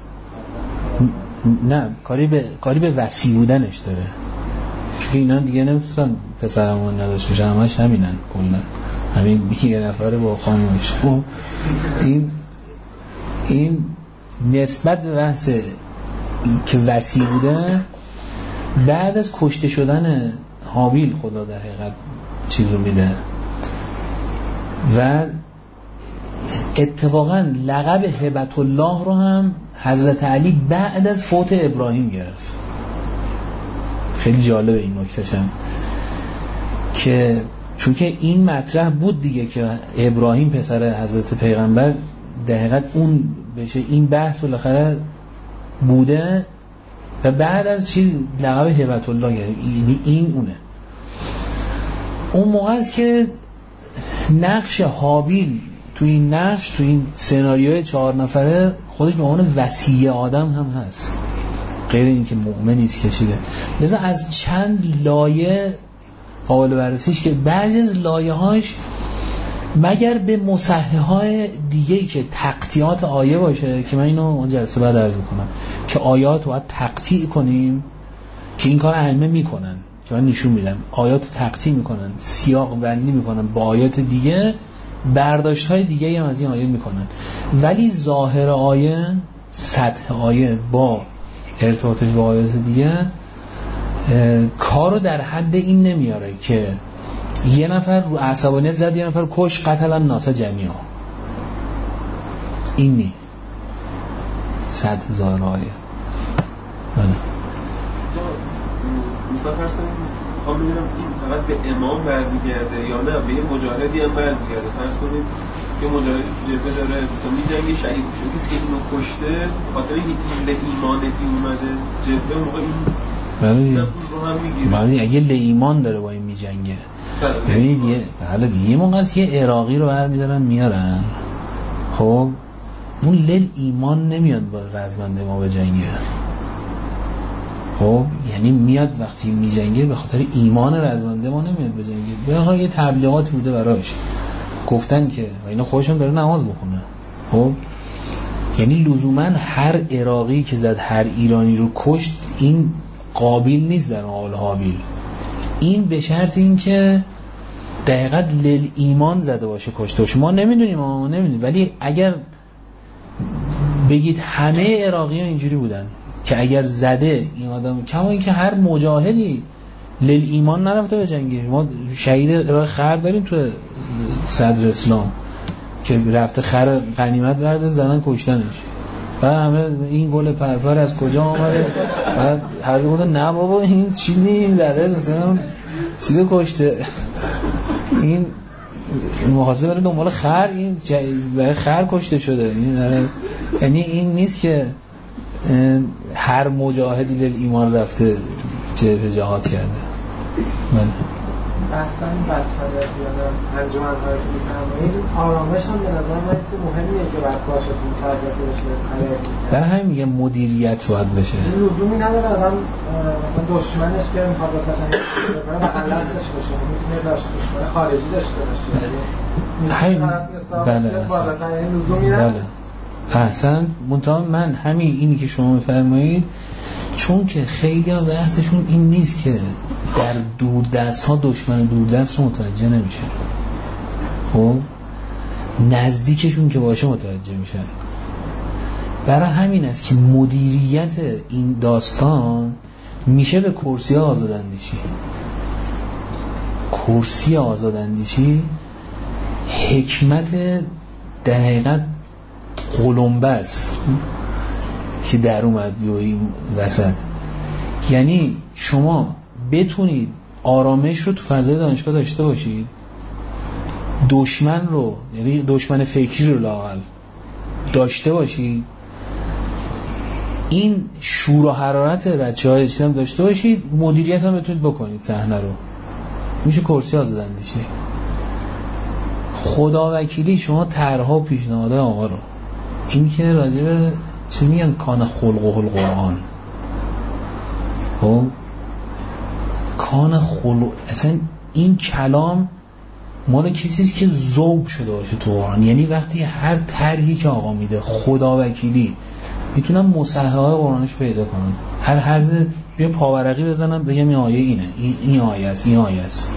نه کاری به کاری به وسیع بودنش داره، چون اینا دیگه نمیتونن پسرمون نداشته باشه، همش همینن کلا همین دیگه نفره با خانومش. این این نسبت به بحث که وسیع بوده بعد از کشته شدن هابیل خدا در حقیقت چیز رو میده. و اتفاقا لقب هیبت الله رو هم حضرت علی بعد از فوت ابراهیم گرفت. خیلی جالبه این نکتهش هم که چون که این مطرح بود دیگه که ابراهیم پسر حضرت پیغمبر در حقیقت اون بشه، این بحث بالاخره بوده و بعد از چی لقب هیبت الله گرفت. این, این اونه. اون موقع است که نقش هابیل تو این نقش تو این سناریوی چهار نفره خودش به عنوان وصی آدم هم هست، غیر این که مؤمنی است کشیده. لذا از چند لایه قابل بررسیش که بعضی از لایه‌هاش مگر به مصحح‌های دیگه‌ای که تقطیعات آیه باشه که من اینو اون جلسه بعد عرض می‌کنم که آیات رو باید تقطیع کنیم که این کار ائمه میکنن که من نشون میدم. آیات رو تقطیع میکنن، سیاق بندی میکنن با آیات دیگه، برداشت‌های دیگه‌ای هم از این آیه میکنن، ولی ظاهر آیه، سطح آیه با ارتباطش با آیات دیگه کارو در حد این نمیاره که یه نفر رو عصبانیت زد یه نفر کش قتلا ناسا جمعیه، این نی صد هزار آیه. بله مثلا فرض کنیم خواهم میدونم این فقط به امام برمیگرده یا نه به یه مجاهدی هم برمیگرده؟ فرض کنیم یه مجاهدی تو جبهه داره مثلا میجنگه شهید میشه، کسی که اینو کشته خاطر این به ایمانتی اومده جبهه موقع این بله رو هم میگیره. بله اگه ل ایمان داره با این میجنگه. ببینید یه حالا دیگه موقع است یه عراقی رو برمیدارن میارن، خب اون ل ایمان نمیاد با رزمنده ما بجنگه، خب یعنی میاد وقتی میجنگه به خاطر ایمان رزمنده ما نمیاد بجنگه، به هر حال یه تبلیغات بوده براش گفتن که و اینا خودشون داره نماز بخونه. خب یعنی لزوما هر عراقی که زد هر ایرانی رو کشت این قابل نیست در مقابل حابیل، این به شرط این که دقیقاً لیل ایمان زده باشه کشته باشه. ما نمیدونیم ما نمیدونیم ولی اگر بگید همه عراقی ها اینجوری بودن که اگر زده این آدم، کما این که هر مجاهدی لیل ایمان نرفته به جنگی. ما شهید عراق خر داریم تو صدر اسلام که رفته خر غنیمت برده زدن کشتنش و همه این گل پرپر از کجا آمده بعد هر دوم نه بابا این چی نیست زده مثلا چیزو کشته، این محاسبه برای دنبال خر، این برای خر کشته شده. این یعنی این نیست که هر مجاهدی لیل ایمان رفته جبهه جهاد کرده. من بحثا این بحث‌ها دیدم انجمن‌های که می‌فرمایید آرامش هم به نظر من چیز مهمیه که بعد باشتون تعریف بشه. برای همین میگم مدیریت باید بشه. این لزومی نداره آدم مثلا دشمنش که می‌خواد مثلا بغل دستش باشه، می‌تونه داشته دشمن خارجی داشته باشه. همین بله بله احسن. منتها من همین اینی که شما می‌فرمایید چون که خیلی ها بحثشون این نیست که در دوردست ها دشمن دوردست رو متوجه نمیشه، خب نزدیکشون که باشه متوجه میشه. برای همین است که مدیریت این داستان میشه به کرسی آزاداندیشی. کرسی آزاداندیشی حکمت در حقیقت قلمبه است که در اومد بیایی وسط. یعنی شما بتونید آرامش رو تو فضای دانشگاه داشته باشید، دشمن رو یعنی دشمن فکری رو لااقل داشته باشید، این شور و حرارت بچه‌های اسلام داشته باشید، مدیریت هم بتونید بکنید صحنه رو، میشه کرسی آزاداندیشی. خدا وکیلی شما طرح‌ها و پیشنهادهای آقا رو، این که راجع به چی میگن کان خلق و القرآن، خب کان خلق اصلا این کلام مال کسیست که ذوب شده باشه تو قرآن. یعنی وقتی هر طرحی که آقا میده خدا وکیلی میتونم مصحح های قرآنش پیدا کنم، هر هر یه پاورقی بزنم بگم این آیه اینه، این, این آیه است، این آیه است.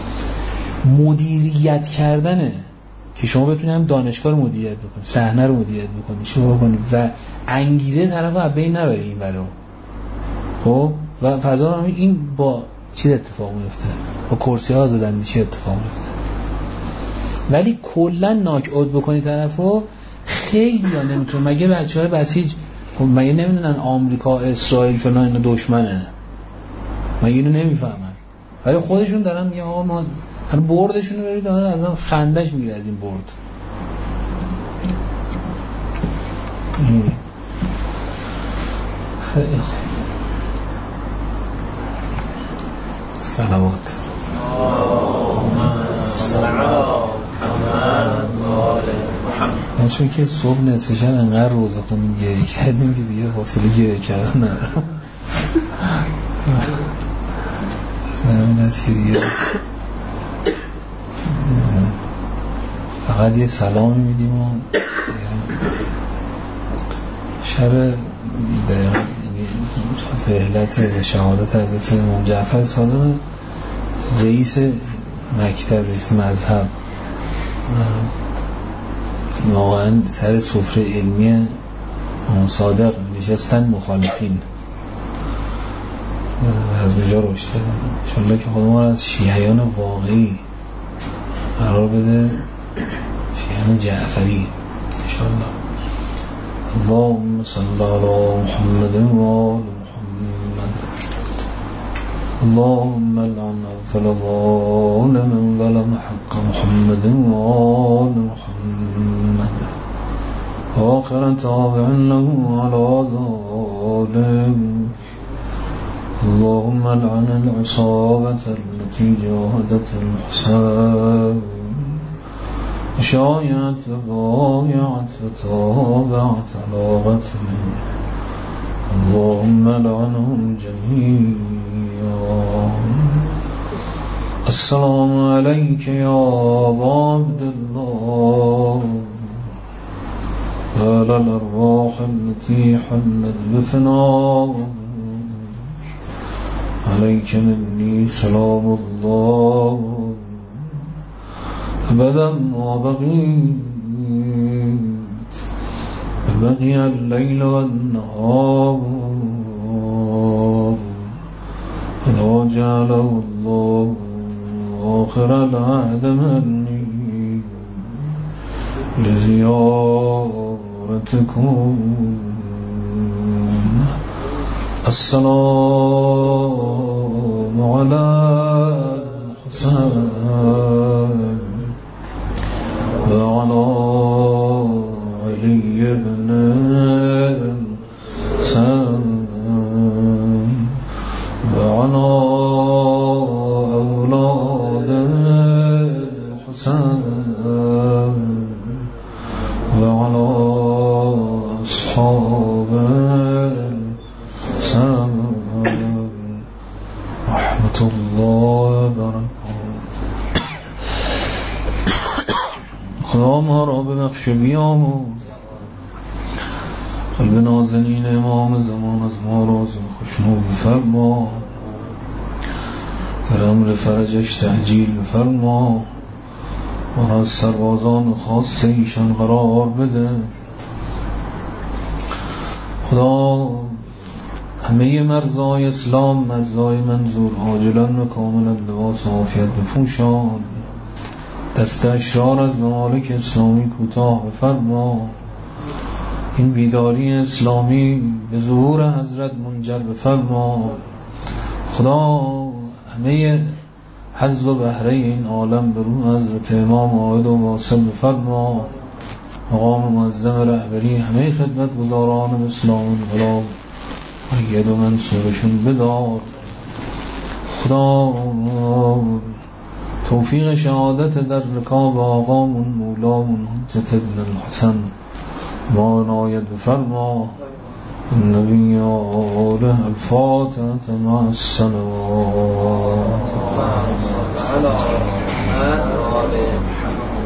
مدیریت کردنه که شما بتونید دانشگاه رو مدیریت بکنید، صحنه رو مدیریت بکنید، شروع بکنید و انگیزه طرفو از بین نبره این برو. خب و فضا رو این با چی اتفاق میفته؟ با کرسی ها آزاداندیشی اتفاق میفته. ولی کلا ناک اوت بکنید طرفو خیلی ها نمیتونه. مگه بچهای بسیج مگه نمیدونن آمریکا اسرائیل فلان اینا دشمنه؟ مگه اینو نمیفهمن؟ ولی خودشون دارن میگن آقا ما هر بردشون رو برید دارن از اون خندش میگیره از این برد. خیلی خوب. صلوات من چون که صبح نصف شب انقدر روزه خونیم گریه کردیم که دیگه حاصله گریه کردن ندارم. همین است که دیگه فقط یه سلام میدیم و شب دقیقا رحلت شهادت حضرت امام جعفر صادق رئیس مکتب، رئیس مذهب، واقعا سر سفره علمی امام صادق نشستن مخالفین از بجا رشد کردن انشاءالله که خدا ما را از شیعیان واقعی قرار بده، شیعیان جعفری انشاءالله. اللهم صل علی محمد و آل محمد. اللهم لعن الظالم من ظلم حق محمد و آل محمد آخر تابع له على ذلك. اللهم لعن العصابة التي جاهدت الحسين وشايعت وبايعت وتابعت على قتله. اللهم لعنهم جميعا. السلام عليك يا أبا عبد الله وعلى الأرواح التي حلت بفناك. عليك مني سلام الله أبدا ما بقيت، بقي الليل والنهار، ولو جعله الله آخر العهد مني لزيارتكم. السلام على الحسين وعلى علي بن الحسين وعلى أولاد الحسين وعلى أصحاب الحسين رحمة الله وبركاته. خدا ما را ببخش بیاموز، قلب نازنین امام زمان از ما راز خوشنو بفرما، در امر فرجش تحجیل بفرما، ما را از سربازان خاص ایشان قرار بده. خدا همه مرزای اسلام، مرزای منظور عاجلا و کاملا لباس عافیت بپوشان، دست اشرار از ممالک اسلامی کوتاه بفرما، این بیداری اسلامی به ظهور حضرت منجر بفرما. خدا همه حظ و بهره این عالم به روح حضرت امام عاید و واصل بفرما. مقام معظم رهبری همه خدمت گزاران اسلام غلام قید و منصورشون بدار. خدا توفیق شهادت در رکاب آقامون مولامون حجت ابن الحسن ما عنایت بفرما. النبی آله الفاتحة مع الصلوات.